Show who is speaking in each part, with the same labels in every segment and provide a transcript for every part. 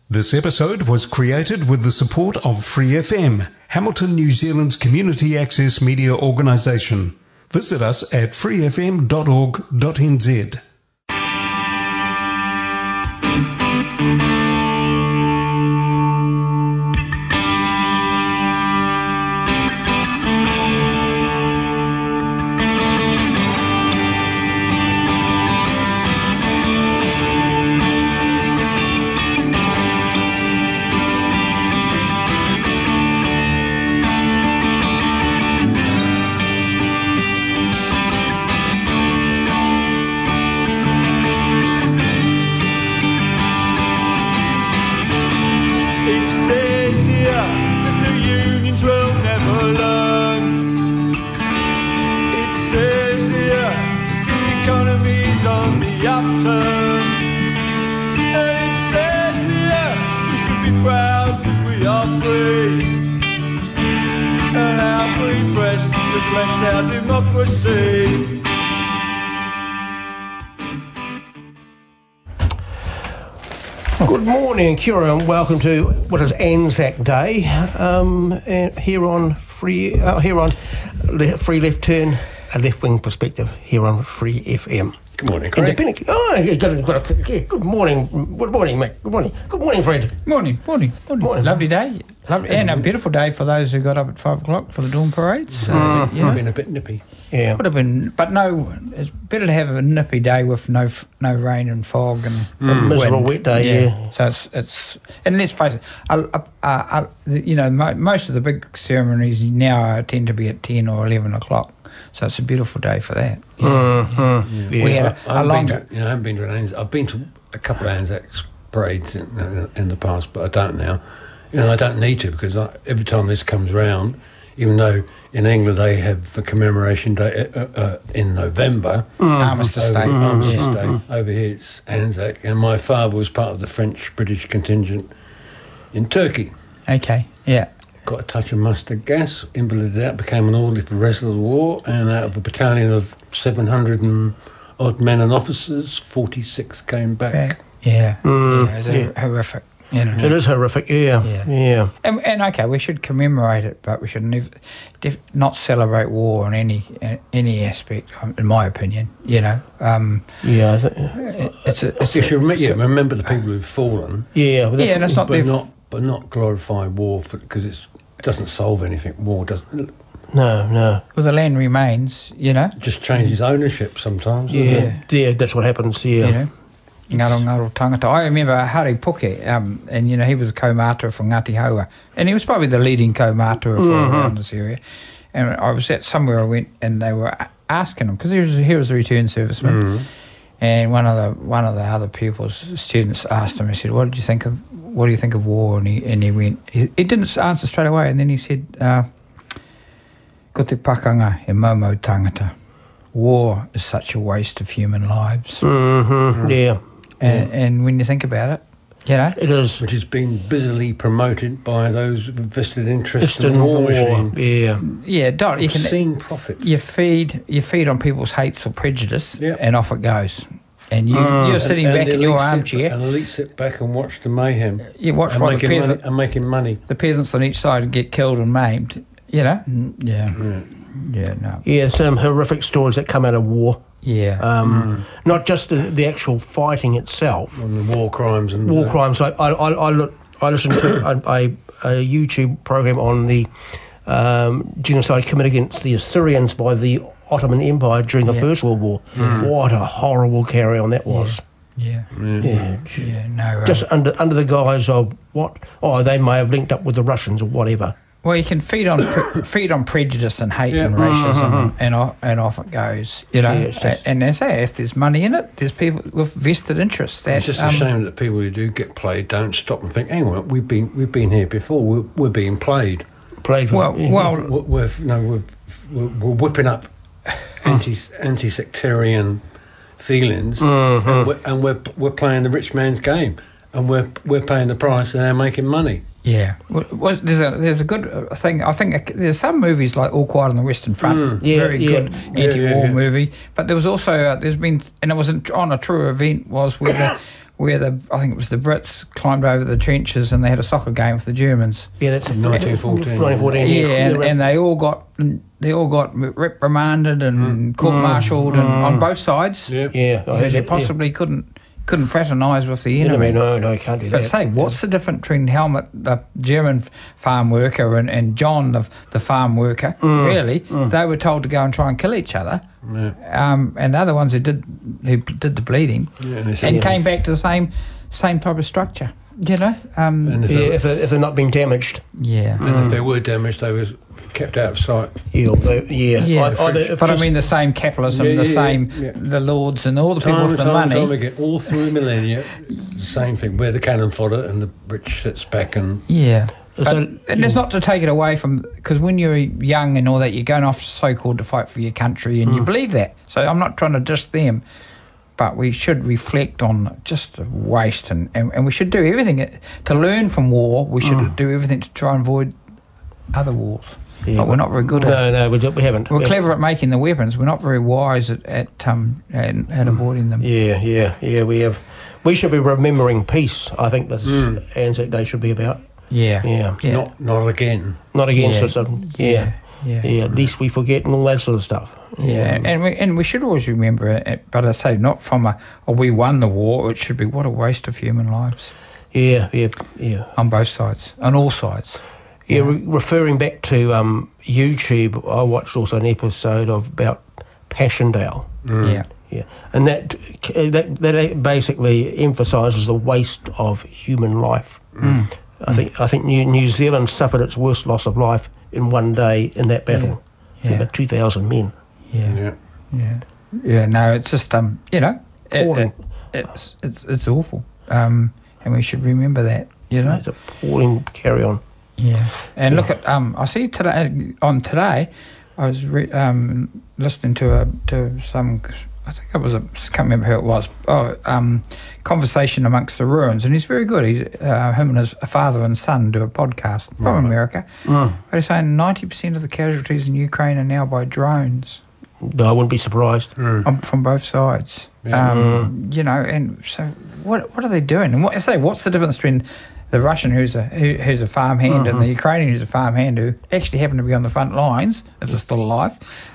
Speaker 1: This episode was created with the support of Free FM, Hamilton, New Zealand's community access media organisation. Visit us at freefm.org.nz.
Speaker 2: Good morning, kia ora, and welcome to what is Anzac Day here on Free Left Turn, a left wing perspective here on Free FM.
Speaker 3: Good morning, Craig.
Speaker 2: Independent. Oh, you got yeah, good morning. Good morning, mate. Good morning. Good morning, Fred.
Speaker 4: Morning. Lovely day. And a beautiful day for those who got up at 5 o'clock for the dawn parades.
Speaker 3: Been a bit nippy.
Speaker 2: Yeah.
Speaker 4: Would have been, but no. It's better to have a nippy day with no rain and fog and
Speaker 2: miserable
Speaker 4: wind.
Speaker 2: wet day. Yeah.
Speaker 4: So it's and let's face it. Most of the big ceremonies now tend to be at 10 or 11 o'clock. So it's a beautiful day for that.
Speaker 2: Yeah.
Speaker 4: We had a longer.
Speaker 3: I haven't been to an Anzac. I've been to a couple of Anzac parades in the past, but I don't now. I don't need to because every time this comes round, even though in England they have a commemoration day in November,
Speaker 4: Armistice Day.
Speaker 3: Over here it's Anzac, and my father was part of the French-British contingent in Turkey.
Speaker 4: Okay, yeah.
Speaker 3: Got a touch of mustard gas, invalided out, became an orderly for the rest of the war, and out of a battalion of 700 and odd men and officers, 46 came back.
Speaker 4: Yeah, it's horrific.
Speaker 2: It is horrific, yeah.
Speaker 4: And okay, we should commemorate it, but we should not celebrate war in any aspect, in my opinion.
Speaker 2: I think
Speaker 3: you should remember the people who've fallen.
Speaker 4: And it's not
Speaker 3: but not glorify war because it doesn't solve anything. War doesn't.
Speaker 2: No.
Speaker 4: Well, the land remains.
Speaker 3: It just changes ownership sometimes.
Speaker 2: Yeah, that's what happens. Yeah.
Speaker 4: Ngaro tangata. I remember Hari Puke, and he was a kaumātua for Ngāti Haua, and he was probably the leading kaumātua for around this area. And I was at somewhere I went, and they were asking him because he was a return serviceman, and one of the other pupils, students, asked him. He said, "What do you think of war?" And he went. He didn't answer straight away, and then he said, "Ko te pakanga e momo tangata. War is such a waste of human lives."
Speaker 2: Yeah.
Speaker 4: And when you think about it,
Speaker 2: it is,
Speaker 3: which has been busily promoted by those with vested interest in war machine.
Speaker 4: You can
Speaker 3: seen profit.
Speaker 4: You feed on people's hates or prejudice, and off it goes. And you're sitting back in your armchair.
Speaker 3: And elite sit back and watch the mayhem.
Speaker 4: You watch while the peasants
Speaker 3: and making money.
Speaker 4: The peasants on each side get killed and maimed.
Speaker 2: Some horrific stories that come out of war. Not just the actual fighting itself.
Speaker 3: And the war crimes.
Speaker 2: Crimes. I listened to a YouTube program on the genocide committed against the Assyrians by the Ottoman Empire during the First World War. What a horrible carry-on that was. Just under the guise of what? Oh, they may have linked up with the Russians or whatever.
Speaker 4: Well, you can feed on prejudice and hate and racism, and off it goes. And they say if there's money in it, there's people with vested interests.
Speaker 3: It's just a shame that people who do get played don't stop and think, "Hang on, we've been here before. We're being played."
Speaker 2: We're
Speaker 3: whipping up anti-sectarian feelings, and we're playing the rich man's game, and we're paying the price, and they're making money.
Speaker 4: Yeah, well, there's a good thing. I think there's some movies like All Quiet on the Western Front, very good anti-war movie. But there was also there's been, and it was on a true event, was where where I think it was the Brits climbed over the trenches and they had a soccer game with the Germans.
Speaker 2: Yeah, that's
Speaker 3: 1914.
Speaker 2: 1914.
Speaker 4: Yeah, and they all got reprimanded and court-martialed and on both sides.
Speaker 3: Yeah.
Speaker 2: Yeah, I heard
Speaker 4: Because you
Speaker 2: that,
Speaker 4: possibly couldn't fraternise with the enemy.
Speaker 2: No, you can't do that.
Speaker 4: But say, what's the difference between Helmut, the German farm worker, and John, the farm worker? Really, they were told to go and try and kill each other, and the other ones who did the bleeding, and came back to the same type of structure. You know,
Speaker 2: if they're not being damaged.
Speaker 4: Yeah.
Speaker 3: And if they were damaged, they were kept out of sight.
Speaker 4: But I mean the same capitalism, the lords and all the people with the money.
Speaker 3: Time again, all through millennia, the same thing. Where the cannon fodder and the British sits back and
Speaker 4: and it's not to take it away from, because when you're young and all that, you're going off so-called to fight for your country and you believe that. So I'm not trying to diss them, but we should reflect on just the waste and we should do everything to learn from war. We should do everything to try and avoid other wars. Yeah, but we're not very good at it.
Speaker 2: No, we haven't.
Speaker 4: We're clever at making the weapons. We're not very wise at avoiding them.
Speaker 2: Yeah, we have. We should be remembering peace. I think this Anzac Day should be about.
Speaker 4: Yeah.
Speaker 3: Not again.
Speaker 2: Not against us. Yeah. At least we forget and all that sort of stuff.
Speaker 4: Yeah. And we should always remember it. But I say, not from we won the war. It should be what a waste of human lives.
Speaker 2: Yeah.
Speaker 4: On both sides, on all sides.
Speaker 2: Yeah, referring back to YouTube, I watched also an episode about Passchendaele. Yeah, and that basically emphasises the waste of human life. I think New Zealand suffered its worst loss of life in one day in that battle. About 2,000 men.
Speaker 4: Yeah. No, it's just it's awful, and we should remember that. You know,
Speaker 2: it's appalling. Carry on.
Speaker 4: Yeah, and look at I see today I was listening to some, I think it was I can't remember who it was. Conversation amongst the ruins, and he's very good. He's him and his father and son do a podcast from America. But he's saying 90% of the casualties in Ukraine are now by drones.
Speaker 2: No, I wouldn't be surprised.
Speaker 4: From both sides. You know, and so what are they doing? And what's the difference between the Russian who's a farmhand and the Ukrainian who's a farmhand who actually happen to be on the front lines if they're still alive,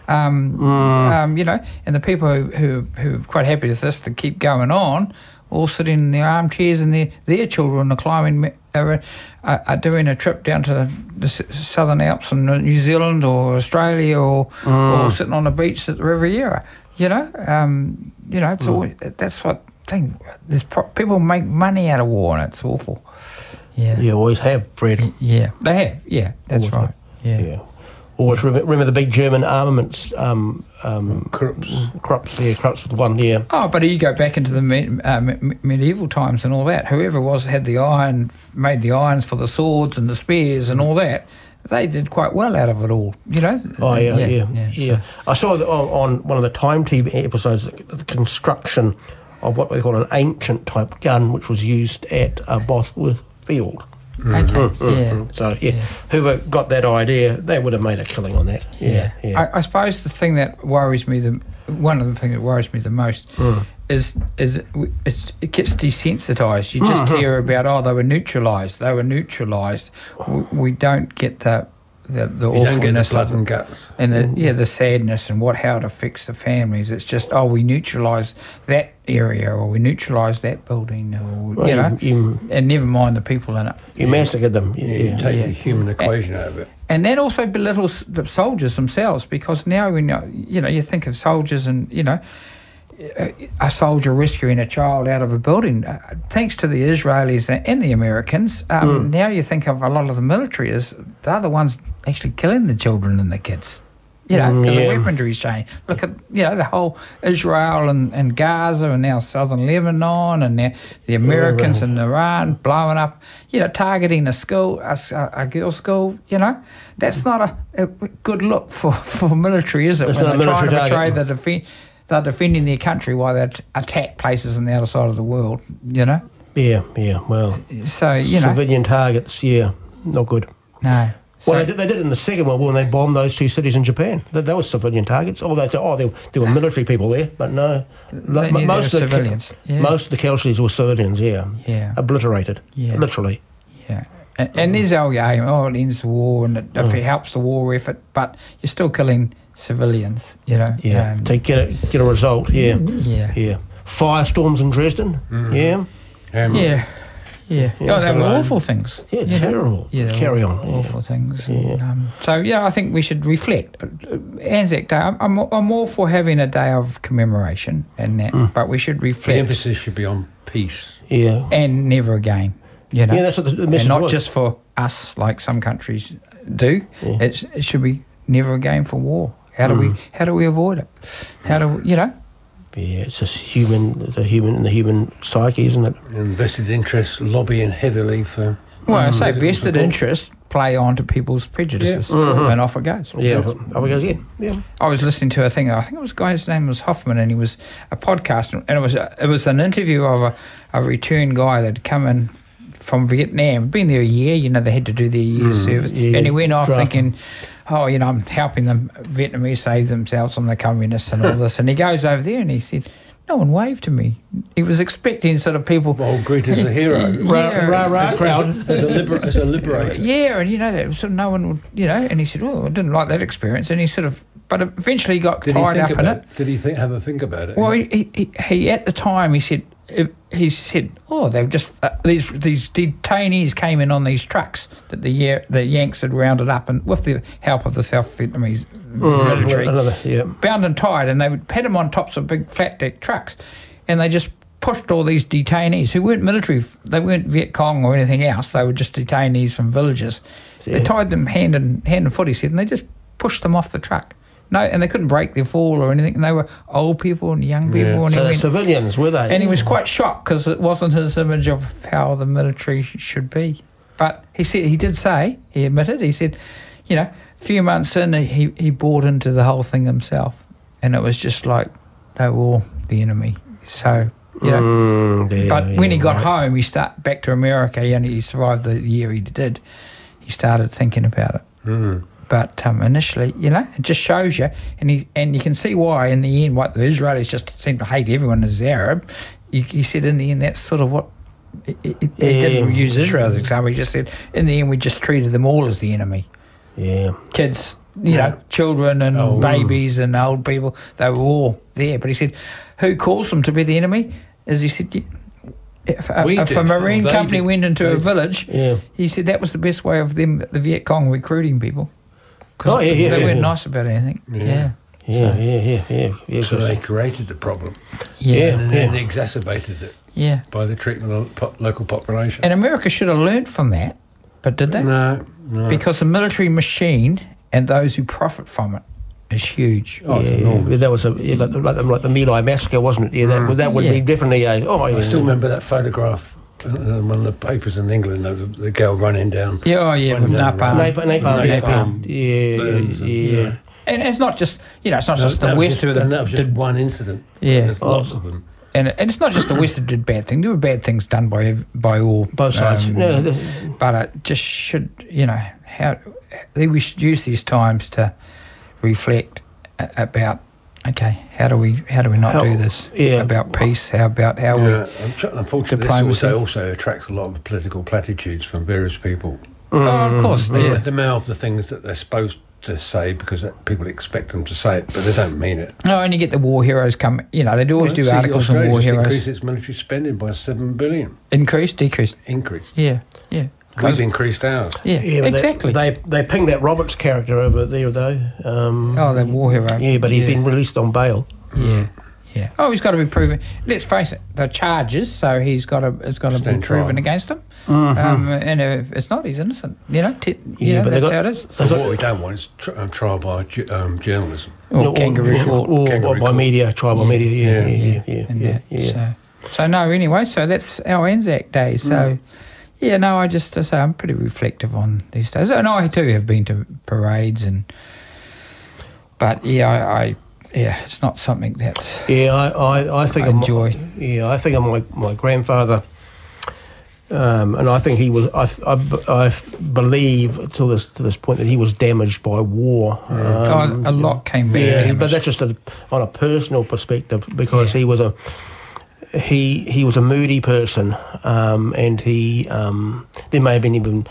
Speaker 4: you know, and the people who are quite happy with this to keep going on, all sitting in their armchairs and their children are climbing, are doing a trip down to the Southern Alps in New Zealand or Australia or sitting on the beach at the Riviera. You know, it's always, that's what thing. People make money out of war, and it's awful. Yeah,
Speaker 2: you always have, Fred.
Speaker 4: Yeah, they have. Yeah, that's always right. Yeah.
Speaker 2: Always remember the big German armaments. Krupp. Krupp's the one. Yeah.
Speaker 4: Oh, but you go back into the medieval times and all that. Whoever had the iron, made the irons for the swords and the spears and all that. They did quite well out of it all, you know.
Speaker 2: Oh yeah. I saw on one of the Time TV episodes the construction of what they call an ancient type gun, which was used at Bosworth Field.
Speaker 4: Okay.
Speaker 2: So whoever got that idea, they would have made a killing on that. Yeah.
Speaker 4: I suppose the thing that worries me, one of the things that worries me the most is it gets desensitised. You just hear about they were neutralised. We don't get the awfulness,
Speaker 3: blood and guts,
Speaker 4: and the sadness and how it affects the families. It's just we neutralised that area or we neutralised that building, or and never mind the people in it.
Speaker 2: You massacred them.
Speaker 3: You take the human equation out of it.
Speaker 4: And that also belittles the soldiers themselves, because now we know, you think of soldiers and, a soldier rescuing a child out of a building. Thanks to the Israelis and the Americans, now you think of a lot of the military as they're the ones actually killing the children and the kids. Because the weaponry's changed. Look at, the whole Israel and Gaza and now southern Lebanon and now the Americans and Iran blowing up, targeting a school, a girls' school, That's not a good look for military, is it?
Speaker 2: It's
Speaker 4: when they're trying to
Speaker 2: betray
Speaker 4: they're defending their country while they attack places on the other side of the world,
Speaker 2: Yeah, well,
Speaker 4: so,
Speaker 2: civilian targets, not good.
Speaker 4: No.
Speaker 2: Well, they did it in the Second World War when they bombed those 2 cities in Japan. That was civilian targets. Although there were military people there, but no, most of the
Speaker 4: civilians.
Speaker 2: Most of the casualties were civilians.
Speaker 4: Yeah.
Speaker 2: Obliterated.
Speaker 4: Yeah.
Speaker 2: Literally.
Speaker 4: Yeah. And there's our game. It ends the war, and if it helps the war effort, but you're still killing civilians.
Speaker 2: Yeah. To get a result. Yeah.
Speaker 4: Yeah.
Speaker 2: Firestorms in Dresden. Yeah.
Speaker 4: Yeah. Oh, they were awful things.
Speaker 2: Yeah, terrible.
Speaker 4: Yeah,
Speaker 2: Carry on.
Speaker 4: Awful things.
Speaker 2: Yeah.
Speaker 4: I think we should reflect. Anzac Day, I'm all for having a day of commemoration and that, but we should reflect.
Speaker 3: The emphasis should be on peace.
Speaker 2: Yeah.
Speaker 4: And never again.
Speaker 2: Yeah, that's what the message
Speaker 4: and not
Speaker 2: was.
Speaker 4: just for us, like some countries do. Yeah. It should be never again for war. How do we avoid it? How do we,
Speaker 2: Yeah, it's just the human psyche, isn't it?
Speaker 3: Invested interests lobbying heavily for.
Speaker 4: Well, I say vested interests play on to people's prejudices, and off it goes.
Speaker 2: Yeah, off it goes again. Yeah.
Speaker 4: I was listening to a thing. I think it was a guy. His name was Hoffman, and he was a podcast, and it was an interview of a return guy that had come in from Vietnam, been there a year. They had to do their year's service, and he went off thinking, I'm helping the Vietnamese save themselves from the communists and all this. And he goes over there and he said, no one waved to me. He was expecting sort of people...
Speaker 3: Well, greet as a hero.
Speaker 2: Rah, crowd.
Speaker 3: As a liberator.
Speaker 4: Yeah, and that sort of no one would, and he said, I didn't like that experience. And he sort of... But eventually he got tied up in it.
Speaker 3: Did he have a think about it?
Speaker 4: Well, he at the time, he said, they were just these detainees came in on these trucks that the Yanks had rounded up, and with the help of the South Vietnamese military, bound and tied, and they would put them on tops of big flat deck trucks, and they just pushed all these detainees who weren't military, they weren't Viet Cong or anything else, they were just detainees from villages. Yeah. They tied them hand and foot, he said, and they just pushed them off the truck. No, and they couldn't break their fall or anything. And they were old people and young people.
Speaker 2: Yeah.
Speaker 4: And
Speaker 2: so they're civilians, were they?
Speaker 4: And he was quite shocked because it wasn't his image of how the military should be. But he did say, he admitted, he said, a few months in, he bought into the whole thing himself. And it was just like they were all the enemy. So, but when he got home, he started back to America. He survived the year he did. He started thinking about it.
Speaker 3: Mm.
Speaker 4: But initially, it just shows you, and you can see why in the end, what the Israelis just seem to hate everyone as Arab. He said in the end, that's sort of what, he didn't use Israel as an example, he just said, in the end, we just treated them all as the enemy.
Speaker 2: Yeah.
Speaker 4: Kids, children and babies and old people, they were all there. But he said, who calls them to be the enemy? As he said, if a marine company went into a village, he said that was the best way of them, the Viet Cong, recruiting people. Because they weren't nice about anything.
Speaker 3: So they created the problem.
Speaker 4: And
Speaker 3: then exacerbated it.
Speaker 4: Yeah.
Speaker 3: By the treatment of the local population.
Speaker 4: And America should have learnt from that, but did they?
Speaker 3: No.
Speaker 4: Because the military machine and those who profit from it is huge.
Speaker 2: That was like the My Lai massacre, wasn't it? Yeah, that would be definitely a... I
Speaker 3: still remember that photograph. One of the papers in England, the girl running down.
Speaker 4: With napalm.
Speaker 2: Yeah.
Speaker 4: And it's not just, it's not just the West.
Speaker 3: And that was just one incident.
Speaker 4: Yeah.
Speaker 3: There's lots of them.
Speaker 4: And it's not just the West that did bad things. There were bad things done by all.
Speaker 2: Both sides.
Speaker 4: But it just should, we should use these times to reflect about, okay, how do we not do this? About peace,
Speaker 3: unfortunately, this also attracts a lot of political platitudes from various people.
Speaker 4: Of course.
Speaker 3: They mouth the things that they're supposed to say because people expect them to say it, but they don't mean it.
Speaker 4: No, and you get the war heroes come. They always do articles on war heroes.
Speaker 3: Increased its military spending by $7 billion.
Speaker 4: Increased, decreased.
Speaker 3: Increased.
Speaker 4: Yeah.
Speaker 3: We've increased ours.
Speaker 4: Yeah, exactly.
Speaker 2: They pinged that Roberts character over there though.
Speaker 4: The war hero.
Speaker 2: Yeah, but he's been released on bail.
Speaker 4: Yeah. Oh, he's got to be proven. Let's face it, the charges. So it's got to be proven against him.
Speaker 2: Mm-hmm.
Speaker 4: And if it's not, he's innocent.
Speaker 2: But
Speaker 4: that's how it is.
Speaker 3: What we don't want is trial by journalism
Speaker 4: or kangaroo court,
Speaker 2: or by media, trial by media. Yeah.
Speaker 4: So no, anyway. So that's our Anzac Day. So. I just say I'm pretty reflective on these days, and I too have been to parades but it's not something that
Speaker 2: I think
Speaker 4: I enjoy.
Speaker 2: I think of my grandfather And I think he was. I believe to this point that he was damaged by war.
Speaker 4: A lot came back.
Speaker 2: Yeah,
Speaker 4: damaged.
Speaker 2: but that's just on a personal perspective, because he was a moody person, and he there may have been even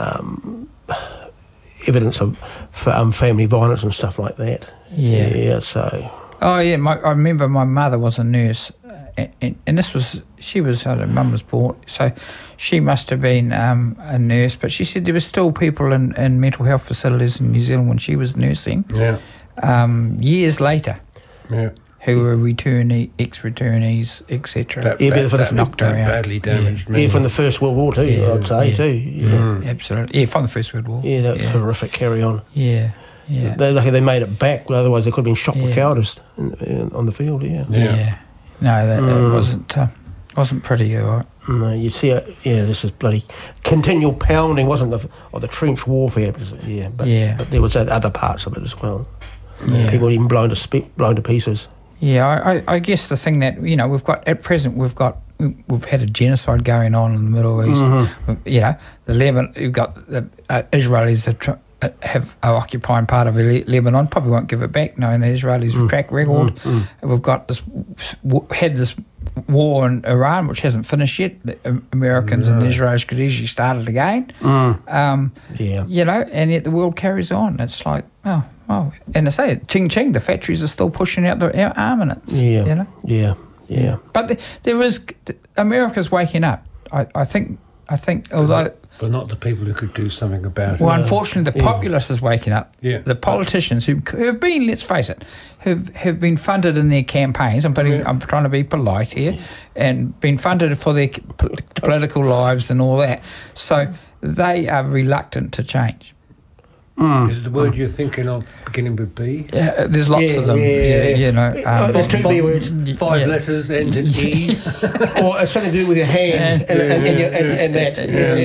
Speaker 2: evidence of family violence and stuff like that.
Speaker 4: Yeah.
Speaker 2: So.
Speaker 4: Oh yeah, I remember my mother was a nurse, and she was her mum was bought, so she must have been a nurse. But she said there were still people in mental health facilities in New Zealand when she was nursing.
Speaker 3: Yeah.
Speaker 4: Years later.
Speaker 3: Yeah.
Speaker 4: Who were ex-returnees, etc.
Speaker 2: Knocked
Speaker 4: around.
Speaker 3: Badly damaged.
Speaker 2: Yeah, from the First World War too, I'd say too. Yeah.
Speaker 4: Absolutely. Yeah, from the First World War.
Speaker 2: Yeah, that was horrific. Carry on.
Speaker 4: Yeah. Yeah.
Speaker 2: They're lucky they made it back. Otherwise, they could have been shot with cowardice on the field. Yeah.
Speaker 4: No, that wasn't pretty. All right.
Speaker 2: No, you see, this is bloody continual pounding, wasn't of the trench warfare? But there was other parts of it as well.
Speaker 4: Yeah.
Speaker 2: People even blown to pieces.
Speaker 4: Yeah, I guess the thing that we've got at present, we've had a genocide going on in the Middle East.
Speaker 2: Mm-hmm.
Speaker 4: The Lebanon, you've got the Israelis that are occupying part of Lebanon. Probably won't give it back, knowing the Israelis' track record. We've got had this war in Iran, which hasn't finished yet. The Americans and the Israelis could easily start it again. And yet the world carries on. It's like, oh, and I say it, ching, the factories are still pushing out their armaments.
Speaker 2: Yeah.
Speaker 4: But America's waking up. I think, although...
Speaker 3: But not the people who could do something about it.
Speaker 4: Well, unfortunately, the populace is waking up.
Speaker 3: Yeah.
Speaker 4: The politicians who have been, let's face it, have been funded in their campaigns. I'm trying to be polite here, and been funded for their political lives and all that. So they are reluctant to change.
Speaker 3: Is the word you're thinking of beginning with B?
Speaker 4: There's lots of them.
Speaker 2: There's two B words.
Speaker 3: 5 letters, end in E.
Speaker 2: Or it's something to do with your hand and that.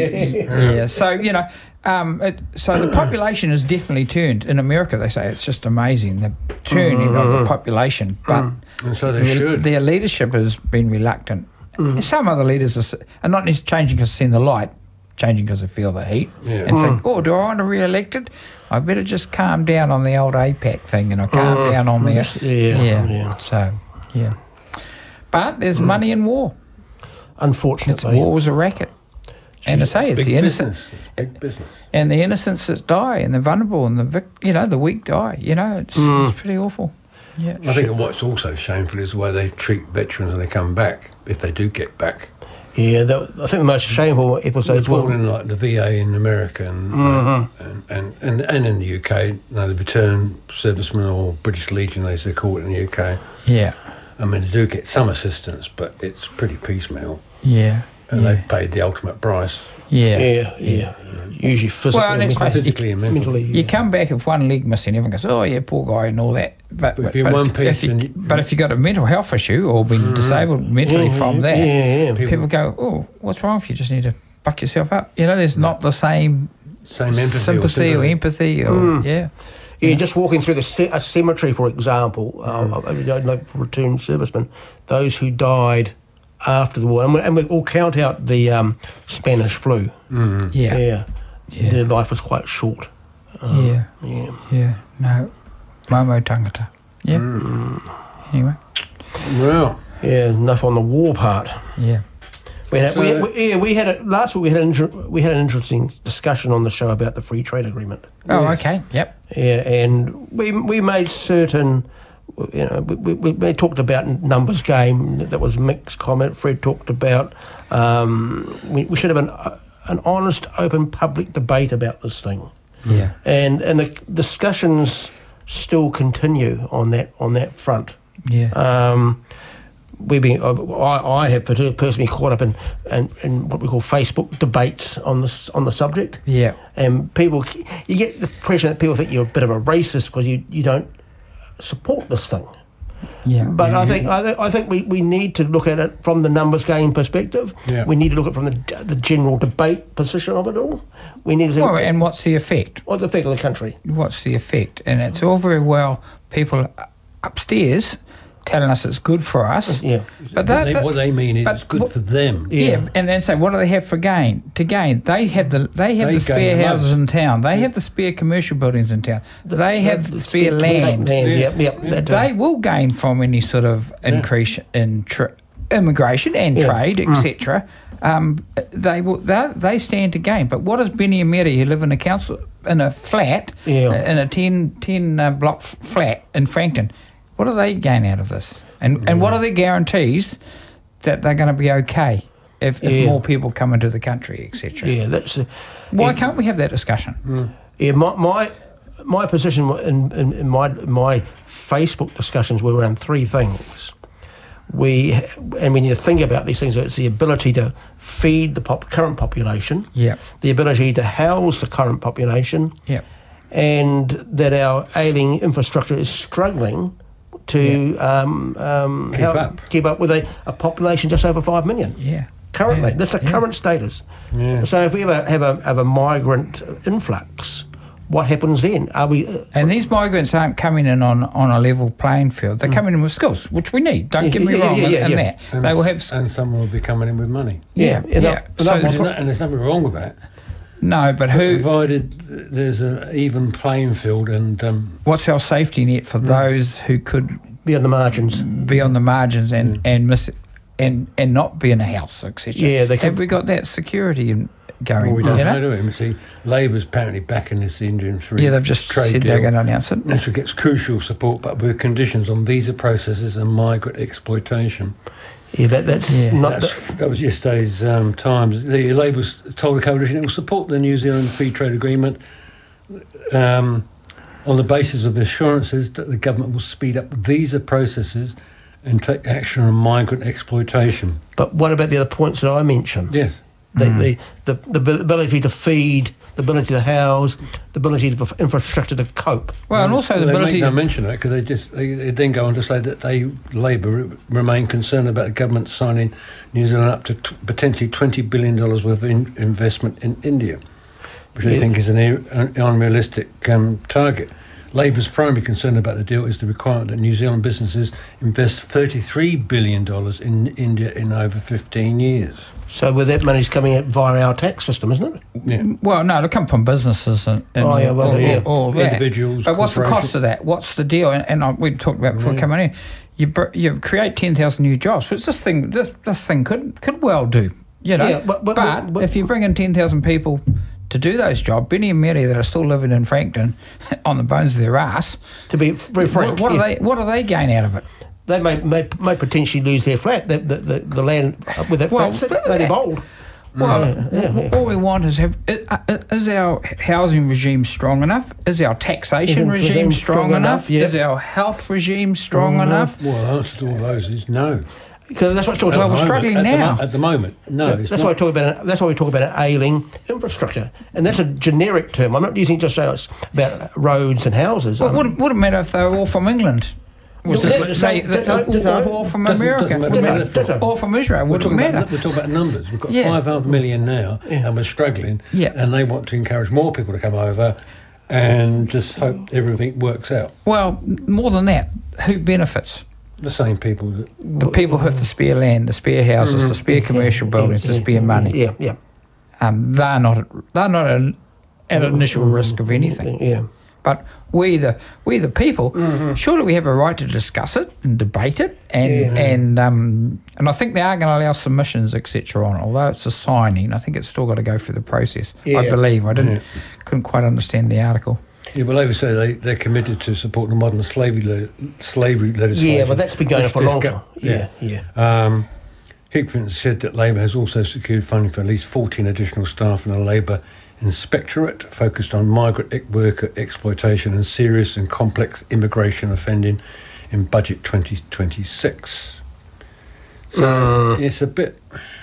Speaker 4: So the population has definitely turned. In America, they say it's just amazing, the turning of the population. But
Speaker 3: and so they should.
Speaker 4: Their leadership has been reluctant. Some other leaders are not just changing because they've seen the light, changing because they feel the heat, and think, do I want to re-elected? I better just calm down on the old APAC thing, and I calm down on the... But there's money in war.
Speaker 2: Unfortunately.
Speaker 4: War was a racket. And I say it's the innocent...
Speaker 3: Big business.
Speaker 4: And the innocents that die, and the vulnerable, and the weak die. It's pretty awful. Yeah.
Speaker 3: I think what's also shameful is the way they treat veterans when they come back, if they do get back.
Speaker 2: Yeah, I think the most shameful episodes were
Speaker 3: in like the VA in America and in the UK, the return servicemen or British Legion, as they call it in the UK.
Speaker 4: Yeah.
Speaker 3: I mean, they do get some assistance, but it's pretty piecemeal.
Speaker 4: Yeah.
Speaker 3: And they've paid the ultimate price.
Speaker 2: Yeah. Usually
Speaker 3: physically and mentally.
Speaker 4: You come back with one leg missing, everyone goes, "Oh yeah, poor guy," and all that. But
Speaker 3: if you're one piece,
Speaker 4: but if you've got a mental health issue or been disabled mentally from that, people go, "Oh, what's wrong with you? You just need to buck yourself up." There's not the same sympathy or empathy or
Speaker 2: just walking through a cemetery, for example, for returned servicemen, those who died after the war, and we all count out the Spanish flu. Their life was quite short.
Speaker 4: No, Momo Tangata. Anyway.
Speaker 3: Well.
Speaker 2: Enough on the war part. We had last week. We had an interesting discussion on the show about the free trade agreement.
Speaker 4: Oh, okay. Yep.
Speaker 2: And we made certain. We talked about numbers game. That was mixed comment. Fred talked about we should have an honest, open, public debate about this thing.
Speaker 4: Yeah.
Speaker 2: And the discussions still continue on that front.
Speaker 4: Yeah.
Speaker 2: I have personally caught up in what we call Facebook debates on the subject.
Speaker 4: Yeah.
Speaker 2: And you get the impression that people think you're a bit of a racist because you don't support this thing.
Speaker 4: Yeah.
Speaker 2: But I think we need to look at it from the numbers game perspective.
Speaker 3: Yeah.
Speaker 2: We need to look at it from the general debate position of it all. We need to.
Speaker 4: And what's the effect?
Speaker 2: What's the effect of the country?
Speaker 4: What's the effect? And it's all very well people upstairs telling us it's good for us.
Speaker 2: Yeah.
Speaker 4: But
Speaker 3: what they mean is it's good for them.
Speaker 4: Yeah, and then say, what do they have for gain? To gain, they have the spare
Speaker 3: gain the
Speaker 4: houses
Speaker 3: most.
Speaker 4: in town. They have the spare commercial buildings in town. They have the spare land. They will gain from any sort of increase in immigration and trade, etc. They stand to gain. But what does Benny and Mary, who live in a flat, in a 10 block flat in Frankton, what do they gain out of this? And what are the guarantees that they're going to be okay if more people come into the country, etc.?
Speaker 2: Yeah,
Speaker 4: why can't we have that discussion?
Speaker 2: Yeah, my position in my Facebook discussions were around three things. And when you think about these things, it's the ability to feed the current population, the ability to house the current population, and that our ailing infrastructure is struggling to keep up with a population just over 5 million. Currently, that's the current status. So if we ever have a migrant influx, what happens then? Are we?
Speaker 4: And these migrants aren't coming in on a level playing field. They're coming in with skills, which we need. Don't get me wrong. That they will have,
Speaker 3: and some will be coming in with money.
Speaker 4: And
Speaker 3: there's nothing wrong with that.
Speaker 4: No, but who?
Speaker 3: Provided there's an even playing field, and
Speaker 4: what's our safety net for those who could
Speaker 2: be on the margins,
Speaker 4: and miss and not be in a house, etc.
Speaker 2: Yeah,
Speaker 4: have we got that security going?
Speaker 3: Well, we don't know, do we? See, Labour's apparently backing this Indian free
Speaker 4: they've just
Speaker 3: trade
Speaker 4: said
Speaker 3: deal.
Speaker 4: they're going to announce it.
Speaker 3: Which gets crucial support, but with conditions on visa processes and migrant exploitation.
Speaker 2: That
Speaker 3: was yesterday's Times. The Labour told the coalition it will support the New Zealand Free Trade Agreement on the basis of assurances that the government will speed up visa processes and take action on migrant exploitation.
Speaker 2: But what about the other points that I mentioned?
Speaker 3: Yes.
Speaker 2: The ability to feed, the ability to house, the ability for infrastructure to cope.
Speaker 4: Well, and also the ability.
Speaker 3: They don't mention that because they then go on to say that Labour remain concerned about the government signing New Zealand up to potentially $20 billion worth of investment in India, which they think is an unrealistic target. Labour's primary concern about the deal is the requirement that New Zealand businesses invest $33 billion in India in over 15 years.
Speaker 2: So with that money's coming out via our tax system, isn't it?
Speaker 3: Yeah.
Speaker 4: Well, no, it'll come from businesses and all that.
Speaker 3: Individuals.
Speaker 4: But what's the cost of that? What's the deal? And we talked about before coming in. You create 10,000 new jobs, which this thing could well do. But if you bring in 10,000 people to do those jobs, Benny and Mary that are still living in Frankton on the bones of their ass,
Speaker 2: to be very frank,
Speaker 4: what do they gain out of it?
Speaker 2: They may potentially lose their flat, the land with that flat. They're bold.
Speaker 4: Well, all we want is is our housing regime strong enough? Is our taxation regime strong enough? Is our health regime strong enough?
Speaker 3: Well, the answer to all those is no.
Speaker 2: Because that's what we're
Speaker 4: struggling now.
Speaker 3: At the moment, no.
Speaker 2: That's why we talk about an ailing infrastructure, and that's a generic term. I'm not using just about roads and houses.
Speaker 4: Well, wouldn't matter if they were all from England. Or from America, or from Israel. Wouldn't matter.
Speaker 3: We're talking about numbers. We've got 500 million now, and we're struggling. And they want to encourage more people to come over, and just hope everything works out.
Speaker 4: Well, more than that, who benefits?
Speaker 3: The same people.
Speaker 4: The people who have the spare land, the spare houses, the spare commercial buildings, the spare money. They're not at initial risk of anything. But we the people, surely we have a right to discuss it and debate it, and I think they are going to allow submissions, etc. on it. Although it's a signing, I think it's still got to go through the process. I believe. Couldn't quite understand the article.
Speaker 3: Yeah, well, they say they're committed to supporting the modern slavery legislation.
Speaker 2: Yeah, but that's been going on for a long time.
Speaker 3: Hickman said that Labour has also secured funding for at least 14 additional staff in the Labour Inspectorate focused on migrant worker exploitation and serious and complex immigration offending in budget 2026. So it's a bit.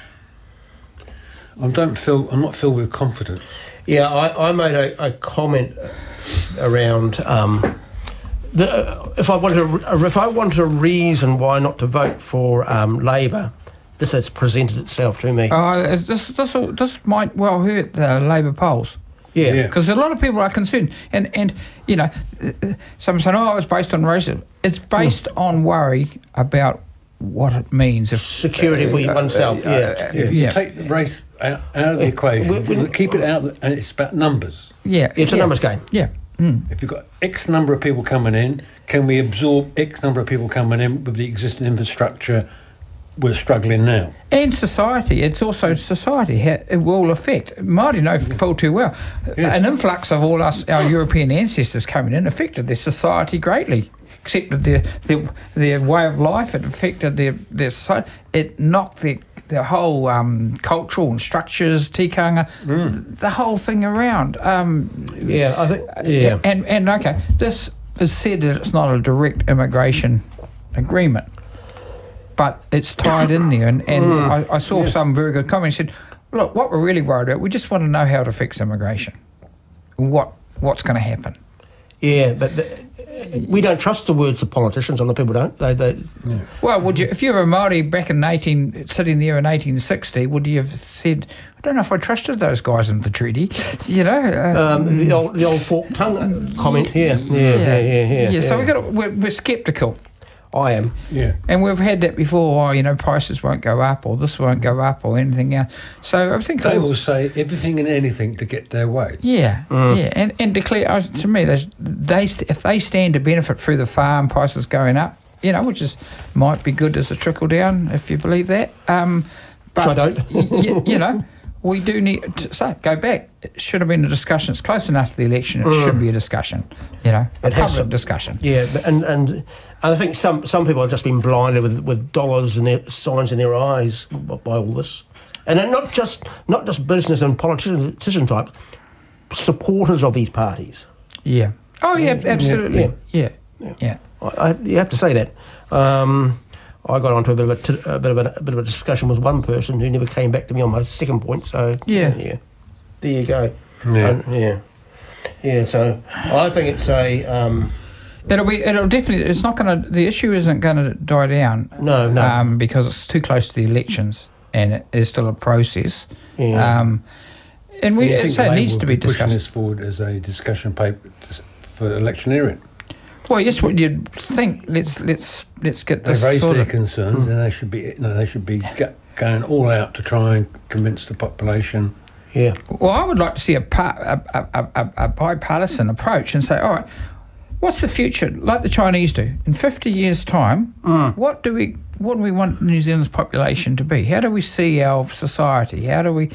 Speaker 3: I'm not filled with confidence.
Speaker 2: Yeah, I made a comment around if I wanted a reason why not to vote for Labour. This has presented itself to me.
Speaker 4: This might well hurt the Labour polls.
Speaker 2: Yeah.
Speaker 4: Because a lot of people are concerned. And you know, some say, oh, it's based on racism. It's based on worry about what it means. If
Speaker 2: Security for oneself,
Speaker 3: If you take the race out of the equation, keep it out, and it's about numbers.
Speaker 4: Yeah.
Speaker 2: It's a numbers game.
Speaker 4: Yeah.
Speaker 3: If you've got X number of people coming in, can we absorb X number of people coming in with the existing infrastructure we're struggling now?
Speaker 4: And society, it's also society. It will affect. Māori know full too well.
Speaker 3: Yes.
Speaker 4: An influx of all our European ancestors coming in affected their society greatly. Affected their way of life. It affected their society. It knocked their whole cultural and structures, tikanga, the whole thing around.
Speaker 2: I think. Yeah.
Speaker 4: And okay, this is said that it's not a direct immigration agreement, but it's tied in there. And I saw some very good comments. Said, look, what we're really worried about, we just want to know how to fix immigration. What's going to happen?
Speaker 2: Yeah, but we don't trust the words of politicians, and the people don't. They
Speaker 4: Well, would you, if you were a Māori back in sitting there in 1860, would you have said, I don't know if I trusted those guys in the treaty, you know?
Speaker 2: the old forked tongue comment here. Yeah.
Speaker 4: So we're sceptical.
Speaker 2: I am.
Speaker 3: Yeah.
Speaker 4: And we've had that before, prices won't go up, or this won't go up, or anything else. So I think
Speaker 3: they will say everything and anything to get their way.
Speaker 4: Yeah, and declare, to me, if they stand to benefit through the farm prices going up, which might be good as a trickle down, if you believe that. But
Speaker 2: I don't.
Speaker 4: we do need to go back. It should have been a discussion. It's close enough to the election. It should be a discussion. A public discussion.
Speaker 2: Yeah, and I think some people have just been blinded with dollars and their signs in their eyes by all this, and then not just business and politician types, supporters of these parties.
Speaker 4: Yeah. Oh yeah, absolutely. Yeah.
Speaker 2: You have to say that. I got onto a bit of a discussion with one person who never came back to me on my second point. So yeah. There you go. Yeah. So I think it's a.
Speaker 4: It'll definitely. It's not going to. The issue isn't going to die down.
Speaker 2: No.
Speaker 4: Because it's too close to the elections, and it is still a process.
Speaker 2: Yeah.
Speaker 4: And it needs to be discussed.
Speaker 3: Pushing this forward as a discussion paper for electioneering.
Speaker 4: Well, yes, what you'd think. Let's get this.
Speaker 3: They've raised their concerns, and they should be going all out to try and convince the population.
Speaker 2: Yeah.
Speaker 4: Well, I would like to see a bipartisan approach and say, all right, what's the future? Like the Chinese do. In 50 years' time, what do we want New Zealand's population to be? How do we see our society? How do we,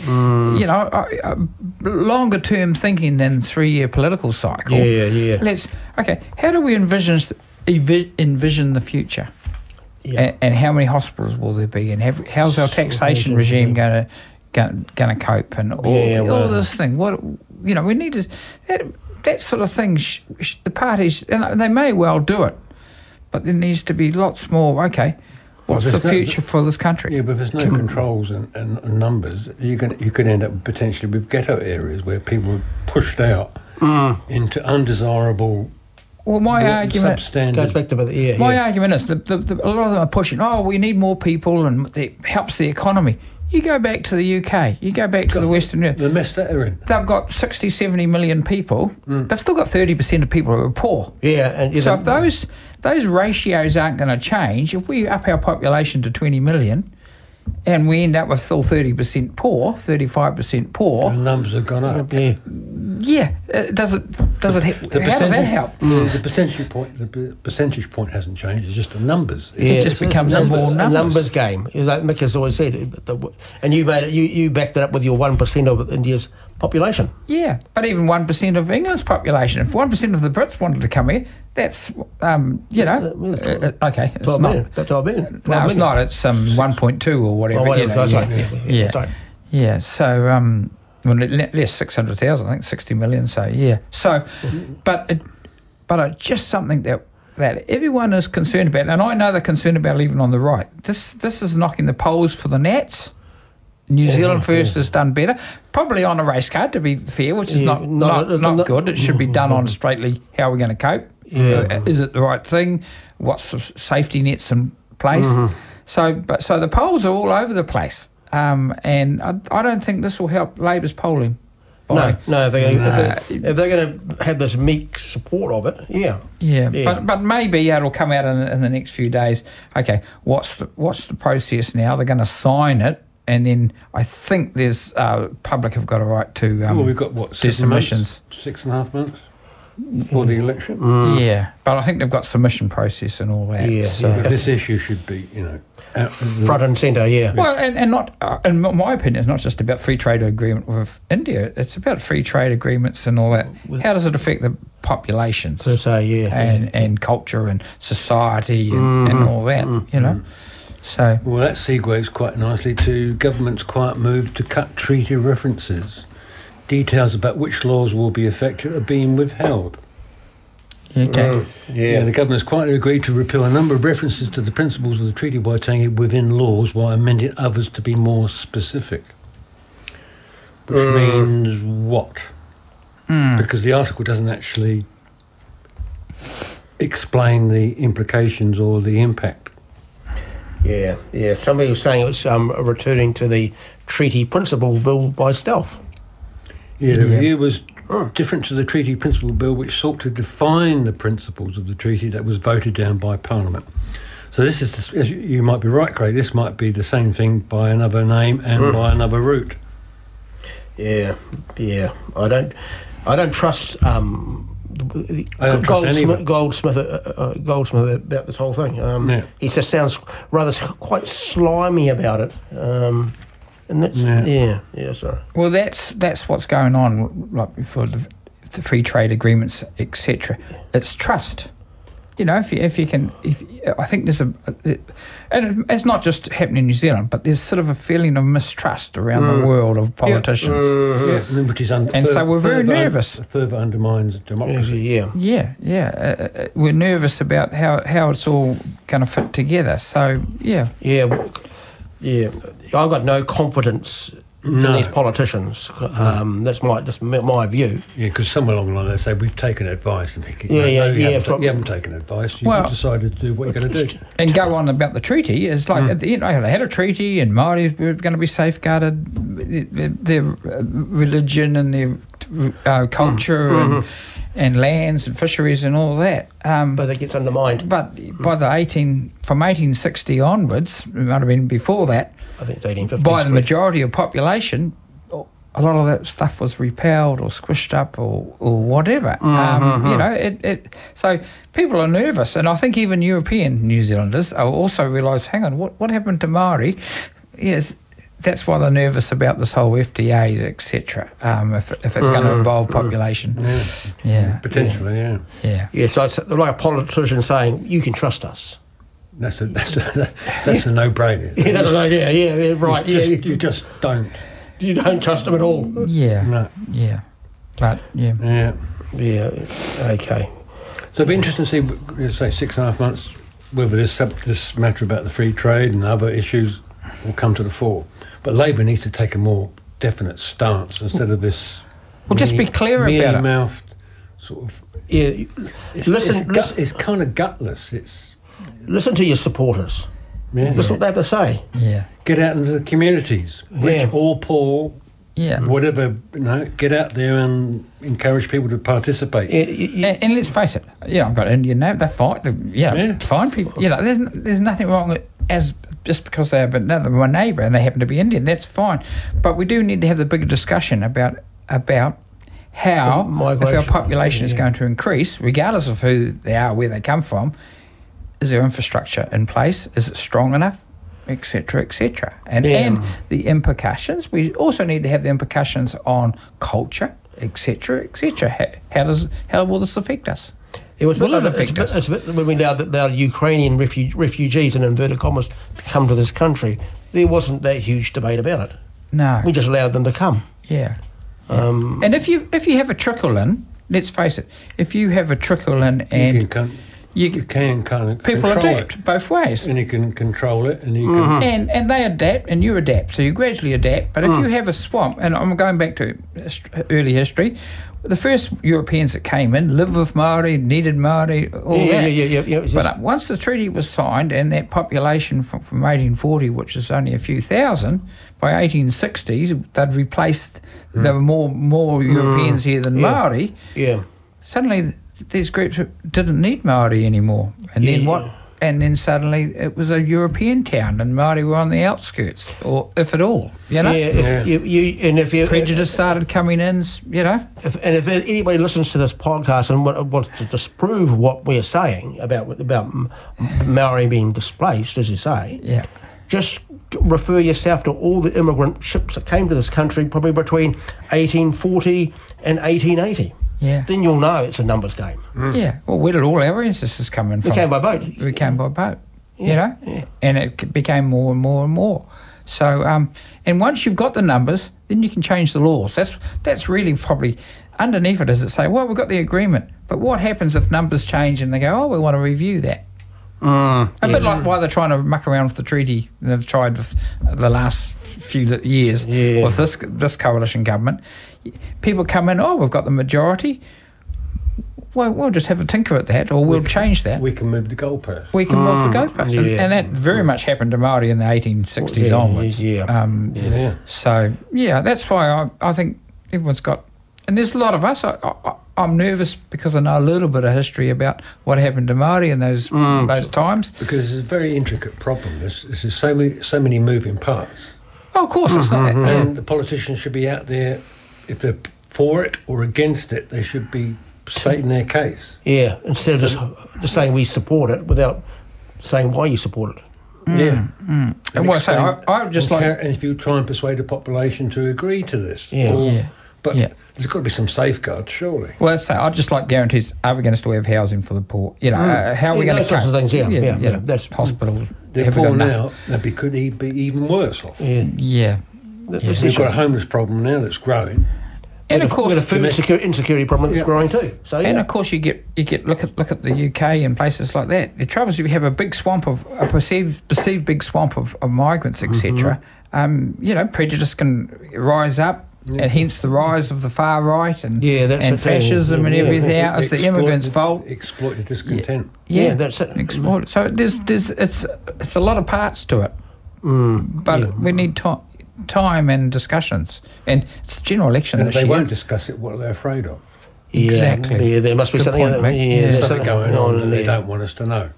Speaker 4: longer term thinking than 3-year political cycle?
Speaker 2: Yeah.
Speaker 4: How do we envision the future?
Speaker 2: Yeah.
Speaker 4: And how many hospitals will there be? And how's our taxation regime going to cope? And all this thing. We need to that sort of thing. The parties, and they may well do it, but there needs to be lots more. Okay, what's the future for this country?
Speaker 3: Yeah, but if there's no controls and numbers, you could end up potentially with ghetto areas where people are pushed out into undesirable.
Speaker 4: Well, my argument
Speaker 2: goes back to
Speaker 4: my argument is a lot of them are pushing. Oh, we need more people, and it helps the economy. You go back to the UK, you go back to the Western Europe.
Speaker 3: The mess that they're in.
Speaker 4: They've got 60, 70 million people. They've still got 30% of people who are poor.
Speaker 2: Yeah.
Speaker 4: So if those ratios aren't going to change, if we up our population to 20 million and we end up with still 30% poor, 35% poor...
Speaker 3: The numbers have gone up.
Speaker 4: Yeah. Does it how does that help?
Speaker 3: The percentage point hasn't changed. It's just the numbers.
Speaker 4: It just becomes a
Speaker 2: numbers game. Like Mick has always said, and you made it. You backed it up with your 1% of India's population.
Speaker 4: Yeah, but even 1% of England's population. If 1% of the Brits wanted to come here, that's okay. It's
Speaker 2: 12 million.
Speaker 4: Not,
Speaker 2: 12 million. 12
Speaker 4: no, it's
Speaker 2: million.
Speaker 4: not. It's 1.2 or whatever.
Speaker 2: That's right.
Speaker 4: Yeah. So less 600,000. I think 60 million. So yeah. So, but it's just something that everyone is concerned about, and I know they're concerned about it even on the right. This is knocking the polls for the Nats. New Zealand First has done better, probably on a race card, to be fair, which is not good. It should be done on straightly how we're going to cope.
Speaker 2: Yeah.
Speaker 4: Is it the right thing? What's the safety nets in place? So the polls are all over the place, and I don't think this will help Labor's polling. by.
Speaker 2: No. If they're going to have this meek support of it, yeah.
Speaker 4: But maybe it'll come out in the next few days. Okay, what's the process now? They're going to sign it, and then I think there's public have got a right to.
Speaker 3: Well, we've got what,
Speaker 4: do submissions.
Speaker 3: 6.5 months for the election.
Speaker 4: Yeah, but I think they've got submission process and all that.
Speaker 2: Yeah,
Speaker 4: so.
Speaker 3: But this issue should be, out
Speaker 2: front and centre. Yeah.
Speaker 4: Well, and not, in my opinion, it's not just about free trade agreement with India. It's about free trade agreements and all that. How does it affect the populations?
Speaker 2: Per se, yeah.
Speaker 4: And culture and society and all that, So.
Speaker 3: Well, that segues quite nicely to government's quiet move to cut treaty references. Details about which laws will be affected are being withheld.
Speaker 4: Okay.
Speaker 3: The government has quietly agreed to repeal a number of references to the principles of the treaty by taking it within laws while amending others to be more specific. Which means what? Because the article doesn't actually explain the implications or the impact.
Speaker 2: Yeah. Somebody was saying it was returning to the treaty principle bill by stealth.
Speaker 3: Yeah, the review was different to the treaty principle bill, which sought to define the principles of the treaty that was voted down by Parliament. So this is, as you might be right, Craig, this might be the same thing by another name and by another route.
Speaker 2: Yeah. I don't trust Goldsmith about this whole thing. He just sounds rather quite slimy about it. And that's sorry.
Speaker 4: Well, that's what's going on, like for the free trade agreements, etc. It's trust. If you can, I think there's and it's not just happening in New Zealand, but there's sort of a feeling of mistrust around the world of politicians.
Speaker 3: Which is
Speaker 4: so we're very nervous.
Speaker 3: Further undermines democracy.
Speaker 4: Yeah. We're nervous about how it's all going to fit together. So
Speaker 2: I've got no confidence in these politicians. That's my view.
Speaker 3: Yeah, because somewhere along the line they say we've taken advice, and you haven't taken advice. You've decided to do what you're going to do.
Speaker 4: And go on about the treaty is like at the end, they had a treaty, and Māori were going to be safeguarded, their religion and their culture and lands and fisheries and all that.
Speaker 2: But that gets undermined.
Speaker 4: But by from 1860 onwards, it might have been before that,
Speaker 2: I think it's 1850.
Speaker 4: by the majority of population, a lot of that stuff was repelled or squished up or whatever. So people are nervous, and I think even European New Zealanders also realise, hang on, what happened to Māori? Yes. That's why they're nervous about this whole FTA, etc. If it's going to involve population,
Speaker 3: potentially,
Speaker 2: yeah. So it's like a politician saying, "You can trust us."
Speaker 3: That's a no-brainer.
Speaker 2: Right.
Speaker 3: You just don't.
Speaker 2: You don't trust them at all.
Speaker 4: Yeah.
Speaker 3: No.
Speaker 4: Yeah. But
Speaker 2: Yeah. Okay.
Speaker 3: So it'd be interesting to see, say, 6.5 months, whether this matter about the free trade and other issues will come to the fore. But Labour needs to take a more definite stance instead of this.
Speaker 4: Well, just be clear about it.
Speaker 3: Mouthed sort of.
Speaker 2: Yeah.
Speaker 3: It's kind of gutless.
Speaker 2: Listen to your supporters.
Speaker 3: Yeah.
Speaker 2: Listen what they have to say.
Speaker 4: Yeah.
Speaker 3: Get out into the communities, rich or poor.
Speaker 4: Yeah.
Speaker 3: Whatever, get out there and encourage people to participate.
Speaker 4: And let's face it, I've got Indian name. They fight. Fine people. There's nothing wrong as just because they're my neighbour and they happen to be Indian. That's fine. But we do need to have the bigger discussion about how, if our population is going to increase, regardless of who they are, where they come from, is their infrastructure in place? Is it strong enough? Etc. And the implications. We also need to have the implications on culture, etc. How will this affect us?
Speaker 2: It's a bit when we allowed Ukrainian refugees, in inverted commas, to come to this country. There wasn't that huge debate about it.
Speaker 4: No,
Speaker 2: we just allowed them to come.
Speaker 4: Yeah. And if you have a trickle in, let's face it, if you have a trickle in and
Speaker 3: You can kind of
Speaker 4: people
Speaker 3: control
Speaker 4: adapt
Speaker 3: it.
Speaker 4: both ways.
Speaker 3: And you can control it, and you can...
Speaker 4: And they adapt, and you adapt. So you gradually adapt. But if you have a swamp, and I'm going back to early history, the first Europeans that came in lived with Maori, needed Maori, all that.
Speaker 2: Yeah.
Speaker 4: But once the treaty was signed, and that population from 1840, which is only a few thousand, by 1860s they'd replaced. There were more Europeans here than Maori.
Speaker 2: Yeah.
Speaker 4: Suddenly, these groups didn't need Maori anymore, and then what? And then suddenly it was a European town, and Maori were on the outskirts, or if at all, you know.
Speaker 2: If you
Speaker 4: Prejudice started coming in, you know.
Speaker 2: If anybody listens to this podcast and wants to disprove what we're saying about Maori being displaced, as you say, just refer yourself to all the immigrant ships that came to this country probably between 1840 and 1880.
Speaker 4: Yeah.
Speaker 2: Then you'll know it's a numbers game.
Speaker 4: Yeah. Well, where did all our ancestors come in from?
Speaker 2: We came by boat.
Speaker 4: We came by boat, you know, and it became more and more and more. So, and once you've got the numbers, then you can change the laws. That's really probably underneath it. Is it say, well, we've got the agreement, but what happens if numbers change and they go, oh, we want to review that? A bit like why they're trying to muck around with the treaty. They've tried with the last few years with this coalition government. People come in, oh, we've got the majority. Well, we'll just have a tinker at that, or we'll change that.
Speaker 3: We can move the goalpost.
Speaker 4: We can move the goalpost. And that very much happened to Maori in the 1860s onwards. So, that's why I think everyone's got... And there's a lot of us... I'm nervous because I know a little bit of history about what happened to Maori in those times.
Speaker 3: Because it's a very intricate problem. There's so many moving parts.
Speaker 4: Oh, of course, it's not.
Speaker 3: And the politicians should be out there, if they're for it or against it, they should be stating their case. Yeah,
Speaker 2: instead of just saying we support it without saying why you support it.
Speaker 3: And
Speaker 4: what I say, I would just
Speaker 3: and if you try and persuade the population to agree to this. But there's got to be some safeguards, surely.
Speaker 4: Well, I'd just like guarantees. Are we going to still have housing for the poor? You know, how are we going to
Speaker 2: those sorts of things?
Speaker 4: That's hospitals.
Speaker 3: They're poor now. They could be even worse off. We've got a homeless problem now that's growing.
Speaker 4: And of course,
Speaker 2: with a food insecurity problem that's growing too. So
Speaker 4: and of course, you get look at the UK and places like that. The trouble is, if you have a big swamp of a perceived big swamp of migrants, etc. You know, prejudice can rise up. And hence the rise of the far right and fascism and everything else. It's the immigrants' fault.
Speaker 3: Exploit the discontent.
Speaker 2: That's it.
Speaker 4: Exploit it. So it's a lot of parts to it. But we need time and discussions. And it's a general election.
Speaker 3: And if they won't discuss it, what are they afraid of?
Speaker 4: Exactly.
Speaker 2: Yeah, there must be something.
Speaker 3: There's something going on and they don't want us to know.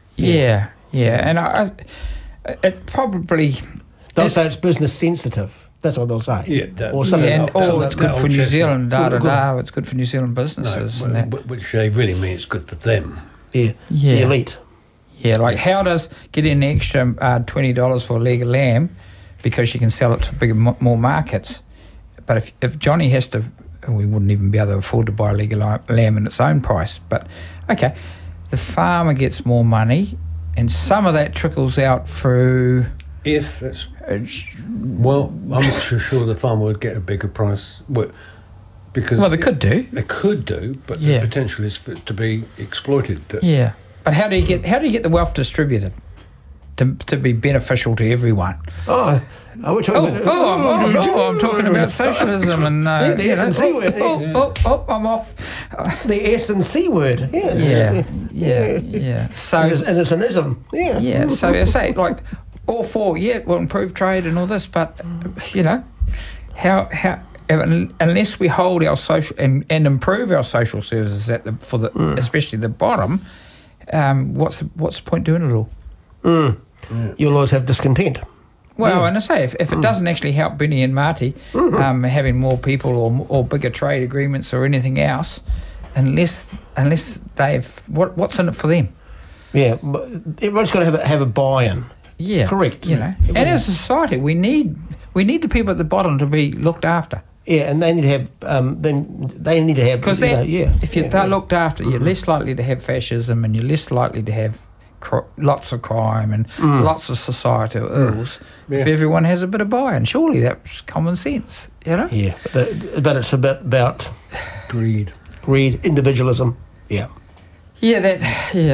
Speaker 4: And it probably
Speaker 2: they'll say it's business sensitive. That's what they'll say.
Speaker 4: It's good for New Zealand, it's good for New Zealand businesses.
Speaker 3: Which they really mean it's good for them.
Speaker 2: The elite.
Speaker 4: Yeah, like how does getting an extra $20 for a leg of lamb because you can sell it to bigger, more markets? But if Johnny has to, we wouldn't even be able to afford to buy a leg of lamb in its own price. But, okay, the farmer gets more money and some of that trickles out through...
Speaker 3: I'm not sure the farmer would get a bigger price. Because
Speaker 4: they could do.
Speaker 3: They could do, but the potential is for it to be exploited.
Speaker 4: But how do you get the wealth distributed to be beneficial to everyone?
Speaker 2: I'm
Speaker 4: talking about socialism and
Speaker 2: the S and C word.
Speaker 4: I'm off.
Speaker 2: The S and C word.
Speaker 4: Yes. So
Speaker 2: and it's an ism.
Speaker 4: So I say like. All for we'll improve trade and all this, but you know, how unless we hold our social and improve our social services especially the bottom, what's the point doing it all?
Speaker 2: You'll always have discontent.
Speaker 4: Well, and I say if it doesn't actually help Benny and Marty having more people or bigger trade agreements or anything else, unless they've what's in it for them?
Speaker 2: Yeah, but everyone's got to have a buy-in.
Speaker 4: Yeah,
Speaker 2: correct.
Speaker 4: You know, and as a society, we need the people at the bottom to be looked after.
Speaker 2: Yeah, and they need to have
Speaker 4: because if they're looked after, you're less likely to have fascism, and you're less likely to have lots of crime and lots of societal ills. If everyone has a bit of buy-in, surely that's common sense. You know.
Speaker 2: Yeah, but it's about
Speaker 3: greed,
Speaker 2: individualism. Yeah.
Speaker 4: Yeah.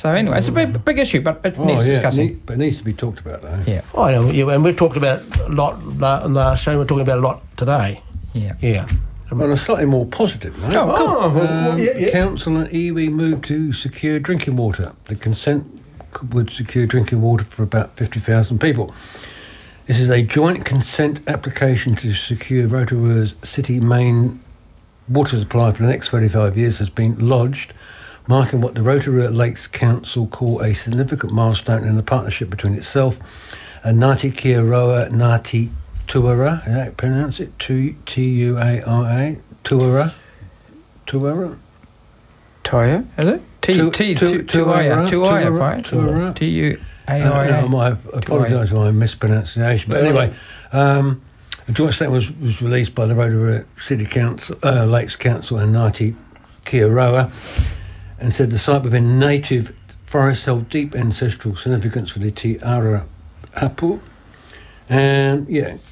Speaker 4: So anyway, it's a big issue, but it needs discussing.
Speaker 3: But it needs to be talked about, though.
Speaker 4: Yeah.
Speaker 2: I know, and we've talked about a lot on the show. We're talking about a lot today.
Speaker 4: Yeah.
Speaker 2: Yeah.
Speaker 3: On a slightly more positive note, Council and iwi moved to secure drinking water. The consent would secure drinking water for about 50,000 people. This is a joint consent application to secure Rotorua's city main water supply for the next 35 years has been lodged, marking what the Rotorua Lakes Council call a significant milestone in the partnership between itself and Ngāti Kia Roa Ngāti Tuara, is that how you pronounce it? Tuara? Tuara?
Speaker 4: Toya, is it? Tuaya, right? Tuaya.
Speaker 3: I apologise for my mispronunciation. But anyway, a joint statement was released by the Rotorua City Council, Lakes Council and Ngāti Kia Roa, and said the site within native forest held deep ancestral significance for the Te Ara Hapu. And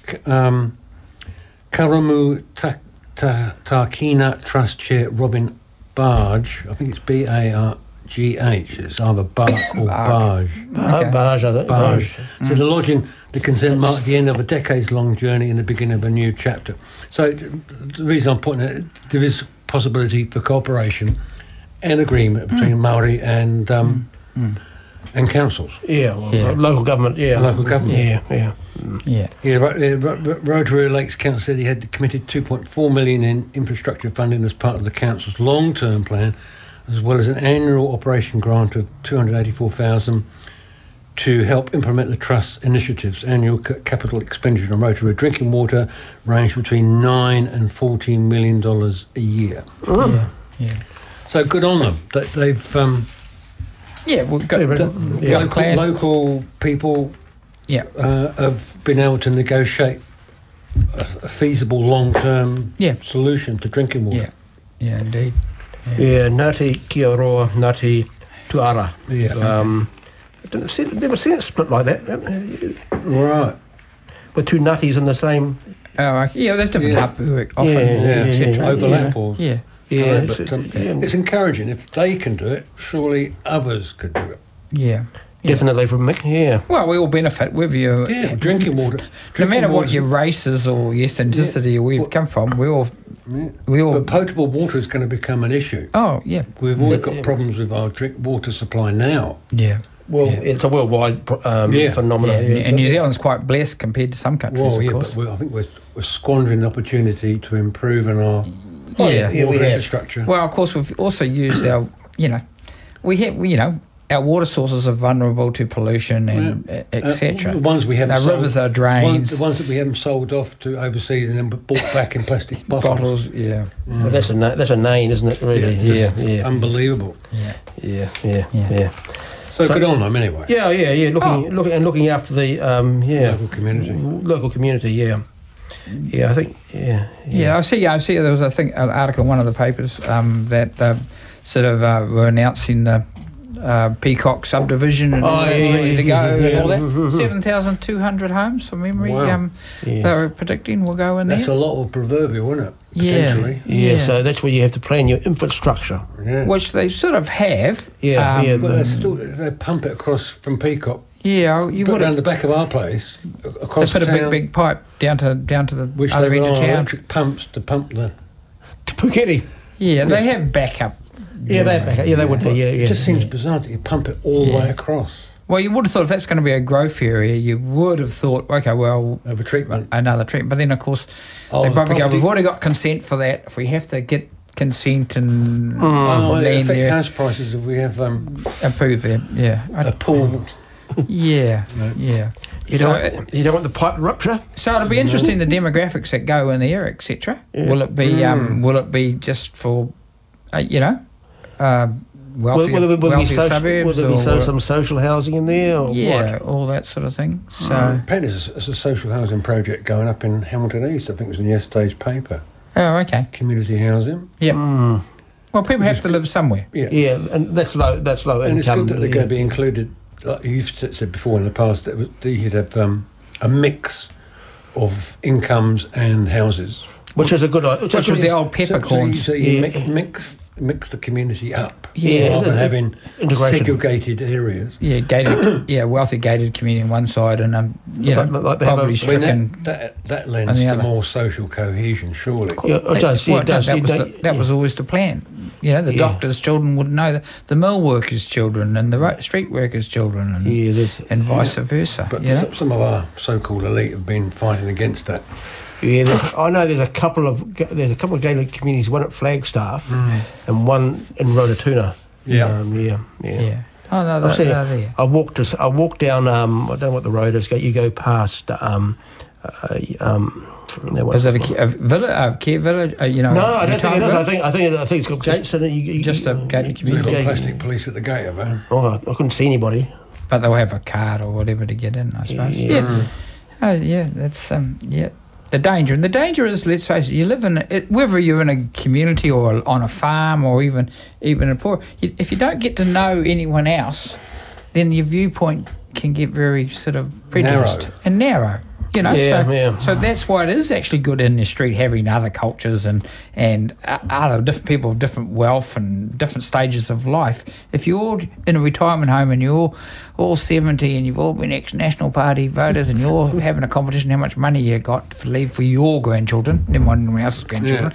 Speaker 3: Karamu Takina Trust Chair Robin Barge, I think it's Bargh, it's either Bark or Barge.
Speaker 2: Barge, I think.
Speaker 3: Barge. So the lodging the consent marked the end of a decades-long journey and the beginning of a new chapter. So the reason I'm pointing out, there is possibility for cooperation and agreement between Māori and councils.
Speaker 2: Local government.
Speaker 3: Local government.
Speaker 2: Yeah.
Speaker 3: Rotorua Lakes Council said he had committed $2.4 million in infrastructure funding as part of the council's long-term plan, as well as an annual operation grant of $284,000 to help implement the trust's initiatives. Annual capital expenditure on Rotorua drinking water ranged between $9 and $14 million a year. So good on them. They've
Speaker 4: we've got
Speaker 3: local people have been able to negotiate a feasible long-term solution to drinking water.
Speaker 4: Yeah, indeed.
Speaker 2: Ngāti Kia Roa, Ngāti Tuara. Never seen it split like that.
Speaker 3: Right.
Speaker 2: With two nutties in the same...
Speaker 4: there's different hapu often, etc.
Speaker 3: Overlap or...
Speaker 2: It's
Speaker 3: encouraging. If they can do it, surely others could do it.
Speaker 4: Yeah.
Speaker 2: Definitely from Mick,
Speaker 4: Well, we all benefit with you.
Speaker 3: Drinking water.
Speaker 4: No matter what your race is or your ethnicity or where you've come from, we all... But
Speaker 3: potable water is going to become an issue.
Speaker 4: Oh, yeah.
Speaker 3: We've already got problems with our water supply now.
Speaker 4: Yeah.
Speaker 2: Well, it's a worldwide phenomenon.
Speaker 4: And New Zealand's quite blessed compared to some countries, of course.
Speaker 3: But I think we're squandering the opportunity to improve on our water infrastructure.
Speaker 4: Well, of course, we've also used our, our water sources are vulnerable to pollution and etc.
Speaker 3: The ones we haven't
Speaker 4: our rivers are drains.
Speaker 3: The ones that we haven't sold off to overseas and then bought back in plastic bottles.
Speaker 2: Well, that's a name, isn't it? Really,
Speaker 3: unbelievable.
Speaker 2: Yeah.
Speaker 3: So good on them anyway.
Speaker 2: Looking after the
Speaker 3: local community.
Speaker 2: I think.
Speaker 4: I see. There was an article in one of the papers that sort of were announcing the Peacock subdivision and ready to go and all that. 7,200 homes from memory.
Speaker 3: Wow.
Speaker 4: They were predicting will go in there.
Speaker 3: That's a lot of proverbial, isn't it? Potentially.
Speaker 2: So that's where you have to plan your infrastructure,
Speaker 4: which they sort of have.
Speaker 3: They pump it across from Peacock.
Speaker 4: You
Speaker 3: put it around the back of our place across.
Speaker 4: They put
Speaker 3: a
Speaker 4: big pipe down to the
Speaker 3: which
Speaker 4: other end of town.
Speaker 3: Electric pumps to pump the
Speaker 2: to Puketi.
Speaker 4: They have backup.
Speaker 2: They have backup. They would.
Speaker 3: It just seems bizarre that you pump it all the way across.
Speaker 4: Well, you would have thought if that's going to be a growth area, you would have thought, okay, well,
Speaker 3: another treatment.
Speaker 4: But then, of course, they probably go, we've already got consent for that. If we have to get consent and
Speaker 3: land there, house prices if we have
Speaker 4: improve it.
Speaker 3: A pool.
Speaker 4: You
Speaker 2: don't want the pipe rupture.
Speaker 4: So it'll be interesting the demographics that go in there, etc. Will it be will it be just for wealthy suburbs?
Speaker 2: Will there be some social housing in there? Or what?
Speaker 4: All that sort of thing. So
Speaker 3: apparently there's a social housing project going up in Hamilton East. I think it was in yesterday's paper.
Speaker 4: Oh, okay.
Speaker 3: Community housing.
Speaker 4: Yeah. Well, people have to live somewhere.
Speaker 2: Yeah, and that's low
Speaker 3: and
Speaker 2: income.
Speaker 3: And it's good that they're going to be included. Like you've said before in the past, that you'd have a mix of incomes and houses.
Speaker 2: Which is a good idea.
Speaker 4: Which was the old peppercorns.
Speaker 3: So you mix mix the community up.
Speaker 2: Yeah,
Speaker 3: rather than having
Speaker 2: integration.
Speaker 3: segregated areas.
Speaker 4: Yeah, gated, wealthy gated community on one side, and
Speaker 2: Like they have a-
Speaker 4: poverty-stricken.
Speaker 3: That lends
Speaker 4: on the
Speaker 3: to
Speaker 4: other.
Speaker 3: more social cohesion, surely.
Speaker 2: Yeah, it does. Yeah,
Speaker 4: Well,
Speaker 2: it does.
Speaker 4: that was always the plan. The doctors' children would know the mill workers' children and the street workers' children, and vice versa.
Speaker 3: But some of our so-called elite have been fighting against that.
Speaker 2: Yeah, I know there's a couple of Gaelic communities, one at Flagstaff and one in Rototuna.
Speaker 3: Yeah.
Speaker 4: Yeah. Oh no,
Speaker 2: I'll see.
Speaker 4: they're there.
Speaker 2: I walked down. I don't know what the road is. You go past.
Speaker 4: Is it a village? Care village?
Speaker 2: No, I don't think it is. I think it's got gates in it.
Speaker 4: Just a gated
Speaker 3: They've got
Speaker 4: community.
Speaker 3: plastic police at the gate of it.
Speaker 2: Oh, I couldn't see anybody.
Speaker 4: But they'll have a card or whatever to get in, I suppose. Yeah. Oh, yeah. That's the danger. And the danger is, let's face it, you live in it, whether you're in a community or on a farm or even a poor. If you don't get to know anyone else, then your viewpoint can get very sort of prejudiced and narrow. So that's why it is actually good in the street having other cultures and other different people of different wealth and different stages of life. If you're all in a retirement home and you're all 70 and you've all been ex-National Party voters and you're having a competition how much money you got to leave for your grandchildren, never mind anyone else's grandchildren,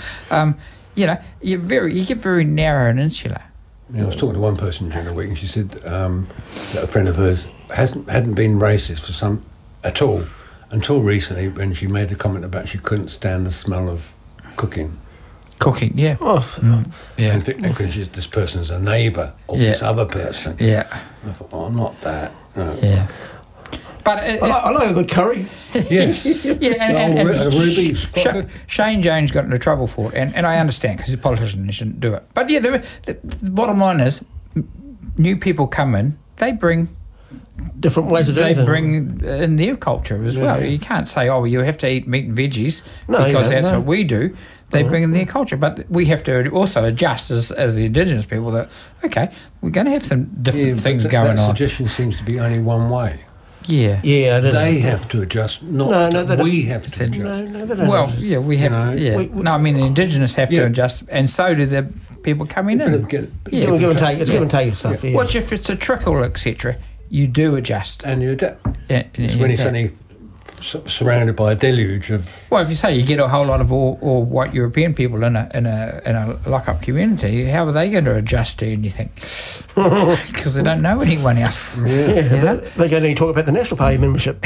Speaker 4: you get very narrow and insular.
Speaker 3: Yeah, I was talking to one person during the week, and she said that a friend of hers hadn't been racist for some at all until recently, when she made a comment about she couldn't stand the smell of cooking.
Speaker 4: Cooking, yeah.
Speaker 3: And because this person's a neighbour of this other person.
Speaker 4: Yeah.
Speaker 3: And I thought, not that. No.
Speaker 4: Yeah. But
Speaker 2: I like a good curry.
Speaker 3: Yes.
Speaker 4: and
Speaker 3: rubies.
Speaker 4: Shane Jones got into trouble for it, and I understand because he's a politician and he shouldn't do it. But the bottom line is, new people come in, they bring
Speaker 2: Different ways of doing things.
Speaker 4: They bring in their culture as well. You can't say, you have to eat meat and veggies because that's what we do. They bring in their culture. But we have to also adjust as the Indigenous people that, okay, we're going to have some different things going on.
Speaker 3: That suggestion seems to be only one way.
Speaker 4: Yeah.
Speaker 2: Yeah,
Speaker 3: they have to adjust, not we have to adjust.
Speaker 2: No, they don't.
Speaker 4: Well, yeah, we have to. Yeah. The Indigenous have to adjust, and so do the people coming in.
Speaker 2: Give and take. It's give and take stuff. Yeah.
Speaker 4: Watch if it's a trickle, etc. You do adjust
Speaker 3: and you adapt.
Speaker 4: It's
Speaker 3: when you're suddenly surrounded by a deluge of.
Speaker 4: Well, if you say you get a whole lot of all white European people in a lock-up community, how are they going to adjust to anything? Because they don't know anyone else.
Speaker 2: They're going to talk about the National Party membership.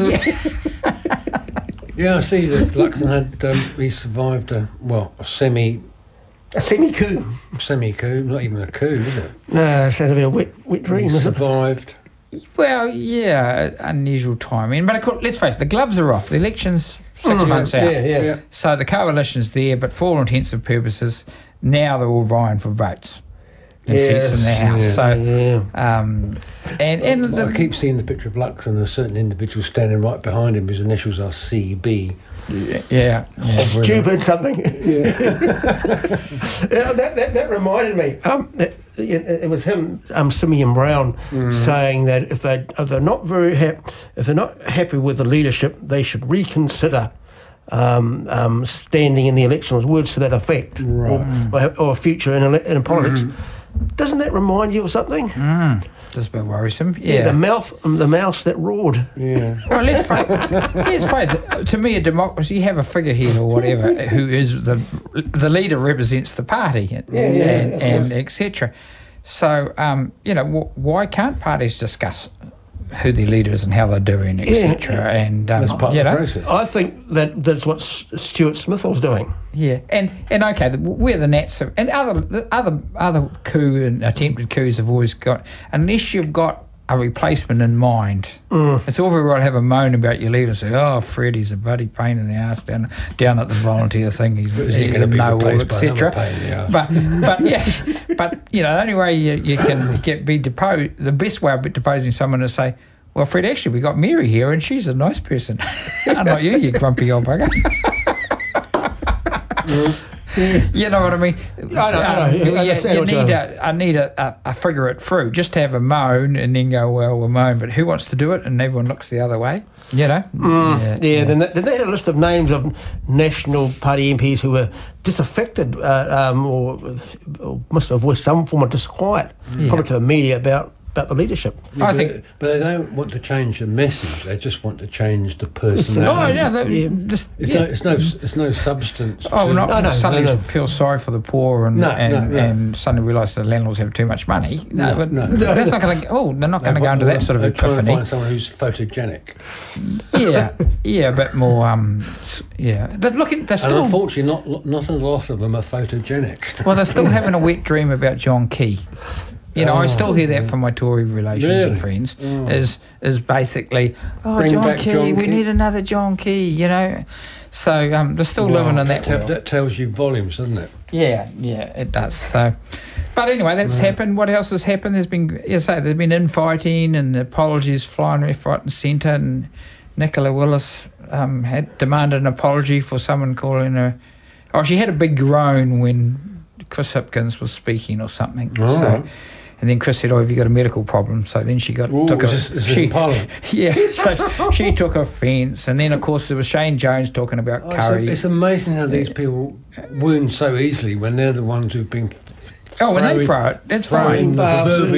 Speaker 3: Yeah, I see that Luxon had he survived a semi-coup, not even a coup, is it?
Speaker 2: No, it sounds a bit of a wet dream.
Speaker 3: He survived.
Speaker 4: Well, yeah, unusual timing. But let's face it, the gloves are off. The election's 6 months out.
Speaker 2: Yeah.
Speaker 4: So the coalition's there, but for all intents and purposes, now they're all vying for votes and seats in their house.
Speaker 3: I keep seeing the picture of Lux and a certain individual standing right behind him. His initials are CB.
Speaker 4: Yeah.
Speaker 2: Stupid something. That reminded me. It was him, Simeon Brown, saying that if they're not happy with the leadership, they should reconsider standing in the elections. Words to that effect, or future in politics. Doesn't that remind you of something?
Speaker 4: Just a bit worrisome. Yeah.
Speaker 2: The mouse that roared.
Speaker 3: Yeah.
Speaker 4: Well, let's face it. To me, a democracy, you have a figurehead or whatever who is the leader represents the party and etc. So, why can't parties discuss who their leader is and how they're doing, etc. And
Speaker 3: that's part of the process.
Speaker 2: I think that's what Stuart Smith was doing.
Speaker 4: Yeah, and okay, we're the Nats and other coup and attempted coups have always got, unless you've got a replacement in mind. It's all very well to have a moan about your leader, say, Fred, he's a bloody pain in the arse down at the volunteer thing. He's
Speaker 3: going to be replaced by another pain in the arse.
Speaker 4: But the only way you can be deposed, the best way of deposing someone is say, well, Fred, actually, we got Mary here, and she's a nice person. Unlike you grumpy old bugger. You know what I mean?
Speaker 2: I know.
Speaker 4: I need a figure it through, just to have a moan and then go, well, we'll moan, but who wants to do it? And everyone looks the other way, you know?
Speaker 2: Then they had a list of names of National Party MPs who were disaffected or must have voiced some form of disquiet, probably to the media about the leadership.
Speaker 3: Yeah, but they don't want to change the message. They just want to change the personality. It's no substance.
Speaker 4: Oh, suddenly feel sorry for the poor and suddenly realise the landlords have too much money. That's not going to. Oh, they're not going to go into that sort of epiphany.
Speaker 3: Try to find someone who's photogenic.
Speaker 4: a bit more. They're still.
Speaker 3: And unfortunately, not a lot of them are photogenic.
Speaker 4: Well, they're still having a wet dream about John Key. You know, I still hear that from my Tory relations and friends. Is basically, John Key, we need another John Key. You know, so they're still living in that world.
Speaker 3: That tells you volumes, doesn't it?
Speaker 4: Yeah, it does. So, but anyway, that's happened. What else has happened? There's been, there's been infighting and apologies flying left, right, and centre. And Nicola Willis had demanded an apology for someone calling her. Oh, she had a big groan when Chris Hipkins was speaking or something.
Speaker 3: Oh.
Speaker 4: So. And then Chris said, "Oh, have you got a medical problem?" So then she took
Speaker 3: Parliament.
Speaker 4: So she took offence. And then, of course, there was Shane Jones talking about Curry.
Speaker 3: It's amazing how these people wound so easily when they're the ones who've been.
Speaker 4: When they throw it, that's fine.
Speaker 3: On
Speaker 4: So,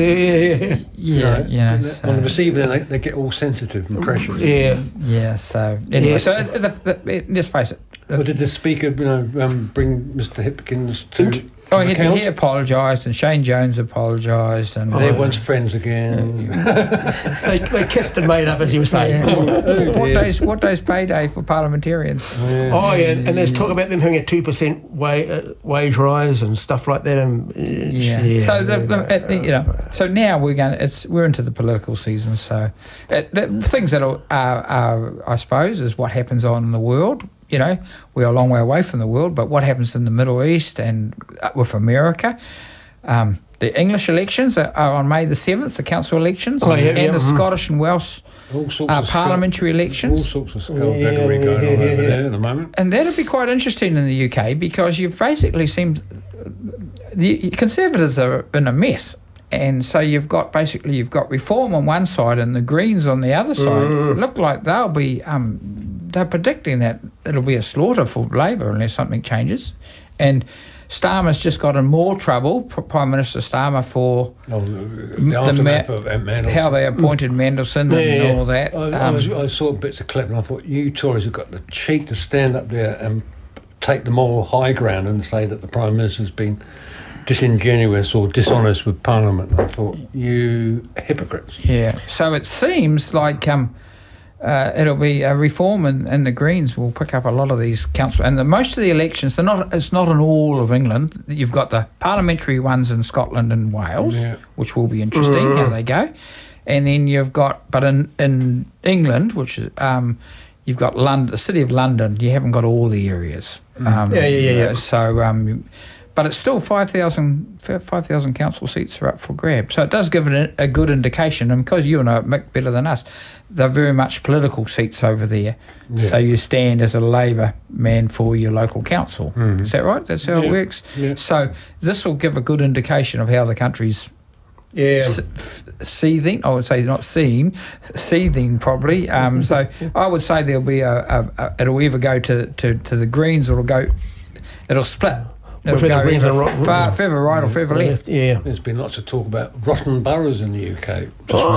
Speaker 3: the receiving end, they get all sensitive and precious.
Speaker 4: So anyway, let's face it.
Speaker 3: But did the speaker, bring Mr. Hipkins to?
Speaker 4: He apologised, and Shane Jones apologised, and
Speaker 3: everyone's friends again.
Speaker 2: They kissed and made up, as you were saying.
Speaker 4: What day's payday for parliamentarians?
Speaker 2: And there's talk about them having a 2% wage rise and stuff like that.
Speaker 4: So now we're into the political season. So the things that are I suppose, is what happens on in the world. You know, we're a long way away from the world, but what happens in the Middle East and with America? The English elections are on May the 7th, the council elections, the Scottish and Welsh parliamentary elections.
Speaker 3: All sorts of skullduggery going on over there at the moment.
Speaker 4: And that'll be quite interesting in the UK because you've basically seen the Conservatives are in a mess. And so you've got Reform on one side and the Greens on the other side. Look like they'll be... they're predicting that it'll be a slaughter for Labour unless something changes. And Starmer's just got in more trouble, Prime Minister Starmer, for
Speaker 3: the aftermath of Mandelson.
Speaker 4: How they appointed Mandelson and all that.
Speaker 3: I saw bits of clip and I thought, you Tories have got the cheek to stand up there and take the moral high ground and say that the Prime Minister's been disingenuous or dishonest with Parliament. I thought, you hypocrites.
Speaker 4: Yeah, so it seems like... it'll be a Reform and the Greens will pick up a lot of these council and most of the elections. It's not in all of England. You've got the parliamentary ones in Scotland and Wales, which will be interesting how they go, and then you've got in England, which is you've got London, the City of London. You haven't got all the areas. So. But it's still 5,000 council seats are up for grabs. So it does give it a good indication. And because you know Mick better than us, they're very much political seats over there. Yeah. So you stand as a Labour man for your local council. Mm-hmm. Is that right? That's how it works? Yeah. So this will give a good indication of how the country's seething. I would say not seething probably. So I would say there'll be it'll either go to the Greens or it'll split. It'll go further right or further left.
Speaker 2: Yeah.
Speaker 3: There's been lots of talk about rotten boroughs in the UK.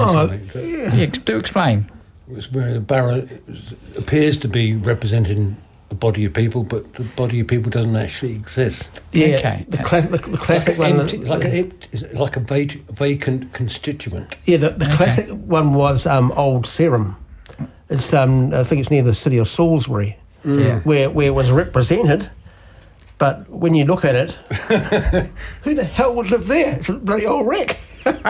Speaker 4: Do explain.
Speaker 3: It's where the borough appears to be representing a body of people, but the body of people doesn't actually exist.
Speaker 2: Yeah. Okay. The classic one.
Speaker 3: It's like a vacant constituent.
Speaker 2: Yeah. The classic one was Old Sarum. It's I think it's near the city of Salisbury, where it was represented. But when you look at it, who the hell would live there? It's a bloody old wreck.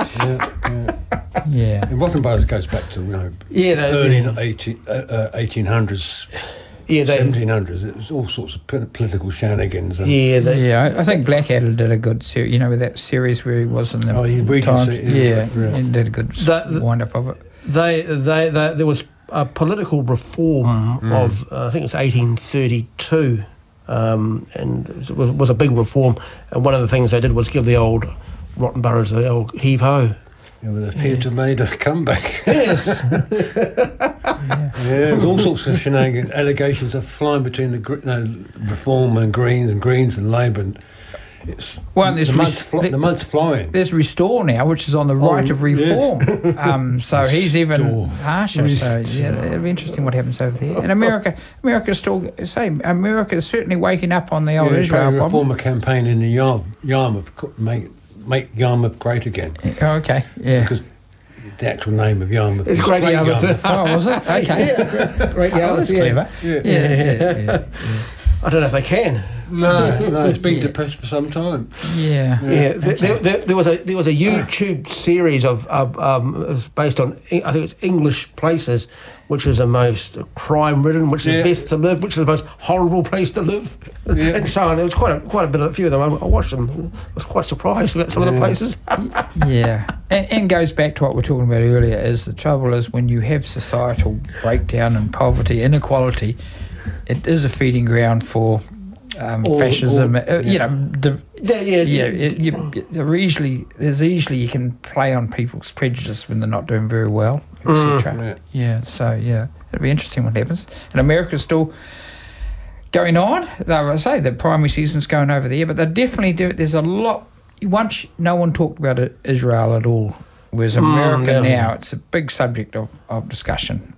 Speaker 3: And rotten boroughs goes back to early 1800s. 1700s. It was all sorts of political shenanigans.
Speaker 2: I
Speaker 4: think Blackadder did a good series. With that series where he was in the Times. He did a good wind up of it.
Speaker 2: There was a political reform of I think it's 1832. and it was a big reform. And one of the things they did was give the old rotten boroughs the old heave-ho.
Speaker 3: It would appear to have made a comeback.
Speaker 2: Yes.
Speaker 3: There's all sorts of shenanigans. Allegations are flying between the Reform and Greens and Labour. And it's the mud's flying.
Speaker 4: There's Restore now, which is on the right of Reform. So he's even harsher. So it'll be interesting what happens over there. And America's still same. America's certainly waking up on the old Israel problem.
Speaker 3: Reform a campaign in the Yarmouth, make Yarmouth great again.
Speaker 4: Okay, yeah.
Speaker 3: Because the actual name of Yarmouth
Speaker 2: is Great Yarmouth.
Speaker 4: Oh, was it? Okay.
Speaker 2: Great Yarmouth.
Speaker 4: That's clever.
Speaker 2: Yeah. I don't know if they can.
Speaker 3: No, it's been depressed for some time.
Speaker 4: Yeah.
Speaker 2: There was a YouTube series of it was based on, I think it's English places, which is the most crime-ridden, which is the best to live, which is the most horrible place to live, and so on. There was quite a bit of a few of them. I watched them. I was quite surprised about some of the places.
Speaker 4: And goes back to what we were talking about earlier. Is the trouble is when you have societal breakdown and poverty, inequality, it is a feeding ground for fascism. There's easily you can play on people's prejudice when they're not doing very well, etc. It'll be interesting what happens. And America's still going on. Though I say the primary season's going over there, but they definitely do. There's a lot. Once no one talked about Israel at all, whereas America now it's a big subject of discussion.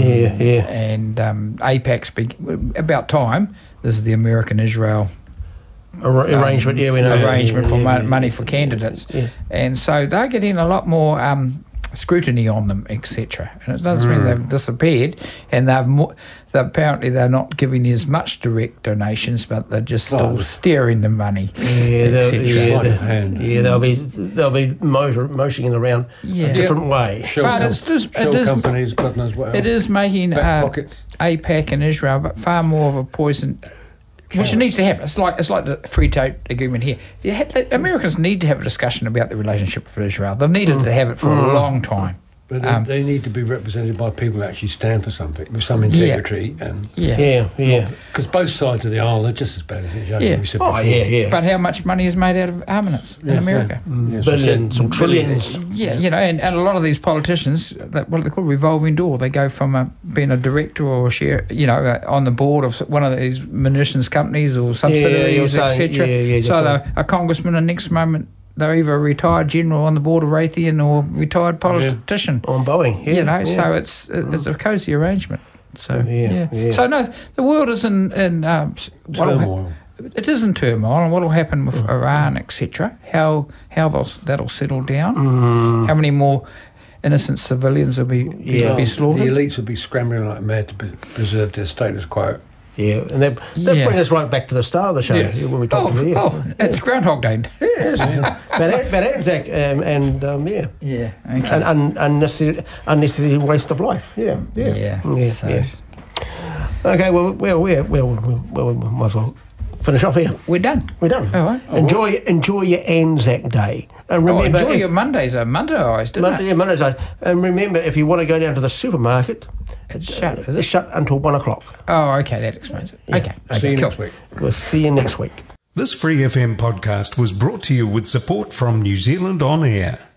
Speaker 4: And AIPAC's about time. This is the American-Israel
Speaker 2: arrangement. We know
Speaker 4: arrangement for money for candidates, and so they're getting a lot more scrutiny on them, etc. And it doesn't mean they've disappeared, and apparently they're not giving as much direct donations, but they're just still steering the money, etc.
Speaker 2: They'll be motioning around a different way.
Speaker 3: Companies, God knows what else.
Speaker 4: It is making AIPAC and Israel, but far more of a poison. Which it needs to happen. It's like the free trade agreement here. Americans need to have a discussion about the relationship with Israel. They've needed to have it for a long time.
Speaker 3: But they need to be represented by people who actually stand for something with some integrity. Because both sides of the aisle are just as bad as each other.
Speaker 4: But how much money is made out of armaments in America?
Speaker 2: Billions or trillions.
Speaker 4: And a lot of these politicians, what they call revolving door. They go from being a director or on the board of one of these munitions companies or subsidiaries, etc. So they're a congressman, and next moment they're either a retired general on the board of Raytheon or retired politician
Speaker 2: on Boeing.
Speaker 4: So it's a cosy arrangement. So So no, the world is in
Speaker 3: turmoil.
Speaker 4: It is in turmoil, and what will happen with Iran, etc. How that'll settle down. How many more innocent civilians will be slaughtered?
Speaker 3: The elites will be scrambling like mad to preserve their status quo.
Speaker 2: Yeah, and that brings us right back to the start of the show when we talked about
Speaker 4: it's Groundhog Day.
Speaker 2: Yes, about Anzac and unnecessary waste of life. Yeah. Okay, well, we might as well finish off here.
Speaker 4: We're done.
Speaker 2: All right. Enjoy your Anzac Day. And remember,
Speaker 4: enjoy your Mondays are Mondays, didn't it?
Speaker 2: Yeah, Mondays. And remember, if you want to go down to the supermarket,
Speaker 4: it's shut.
Speaker 2: It's shut until 1 o'clock.
Speaker 4: Oh, okay, that explains it. Okay,
Speaker 3: see you next week.
Speaker 2: We'll see you next week.
Speaker 1: This Free FM podcast was brought to you with support from New Zealand On Air.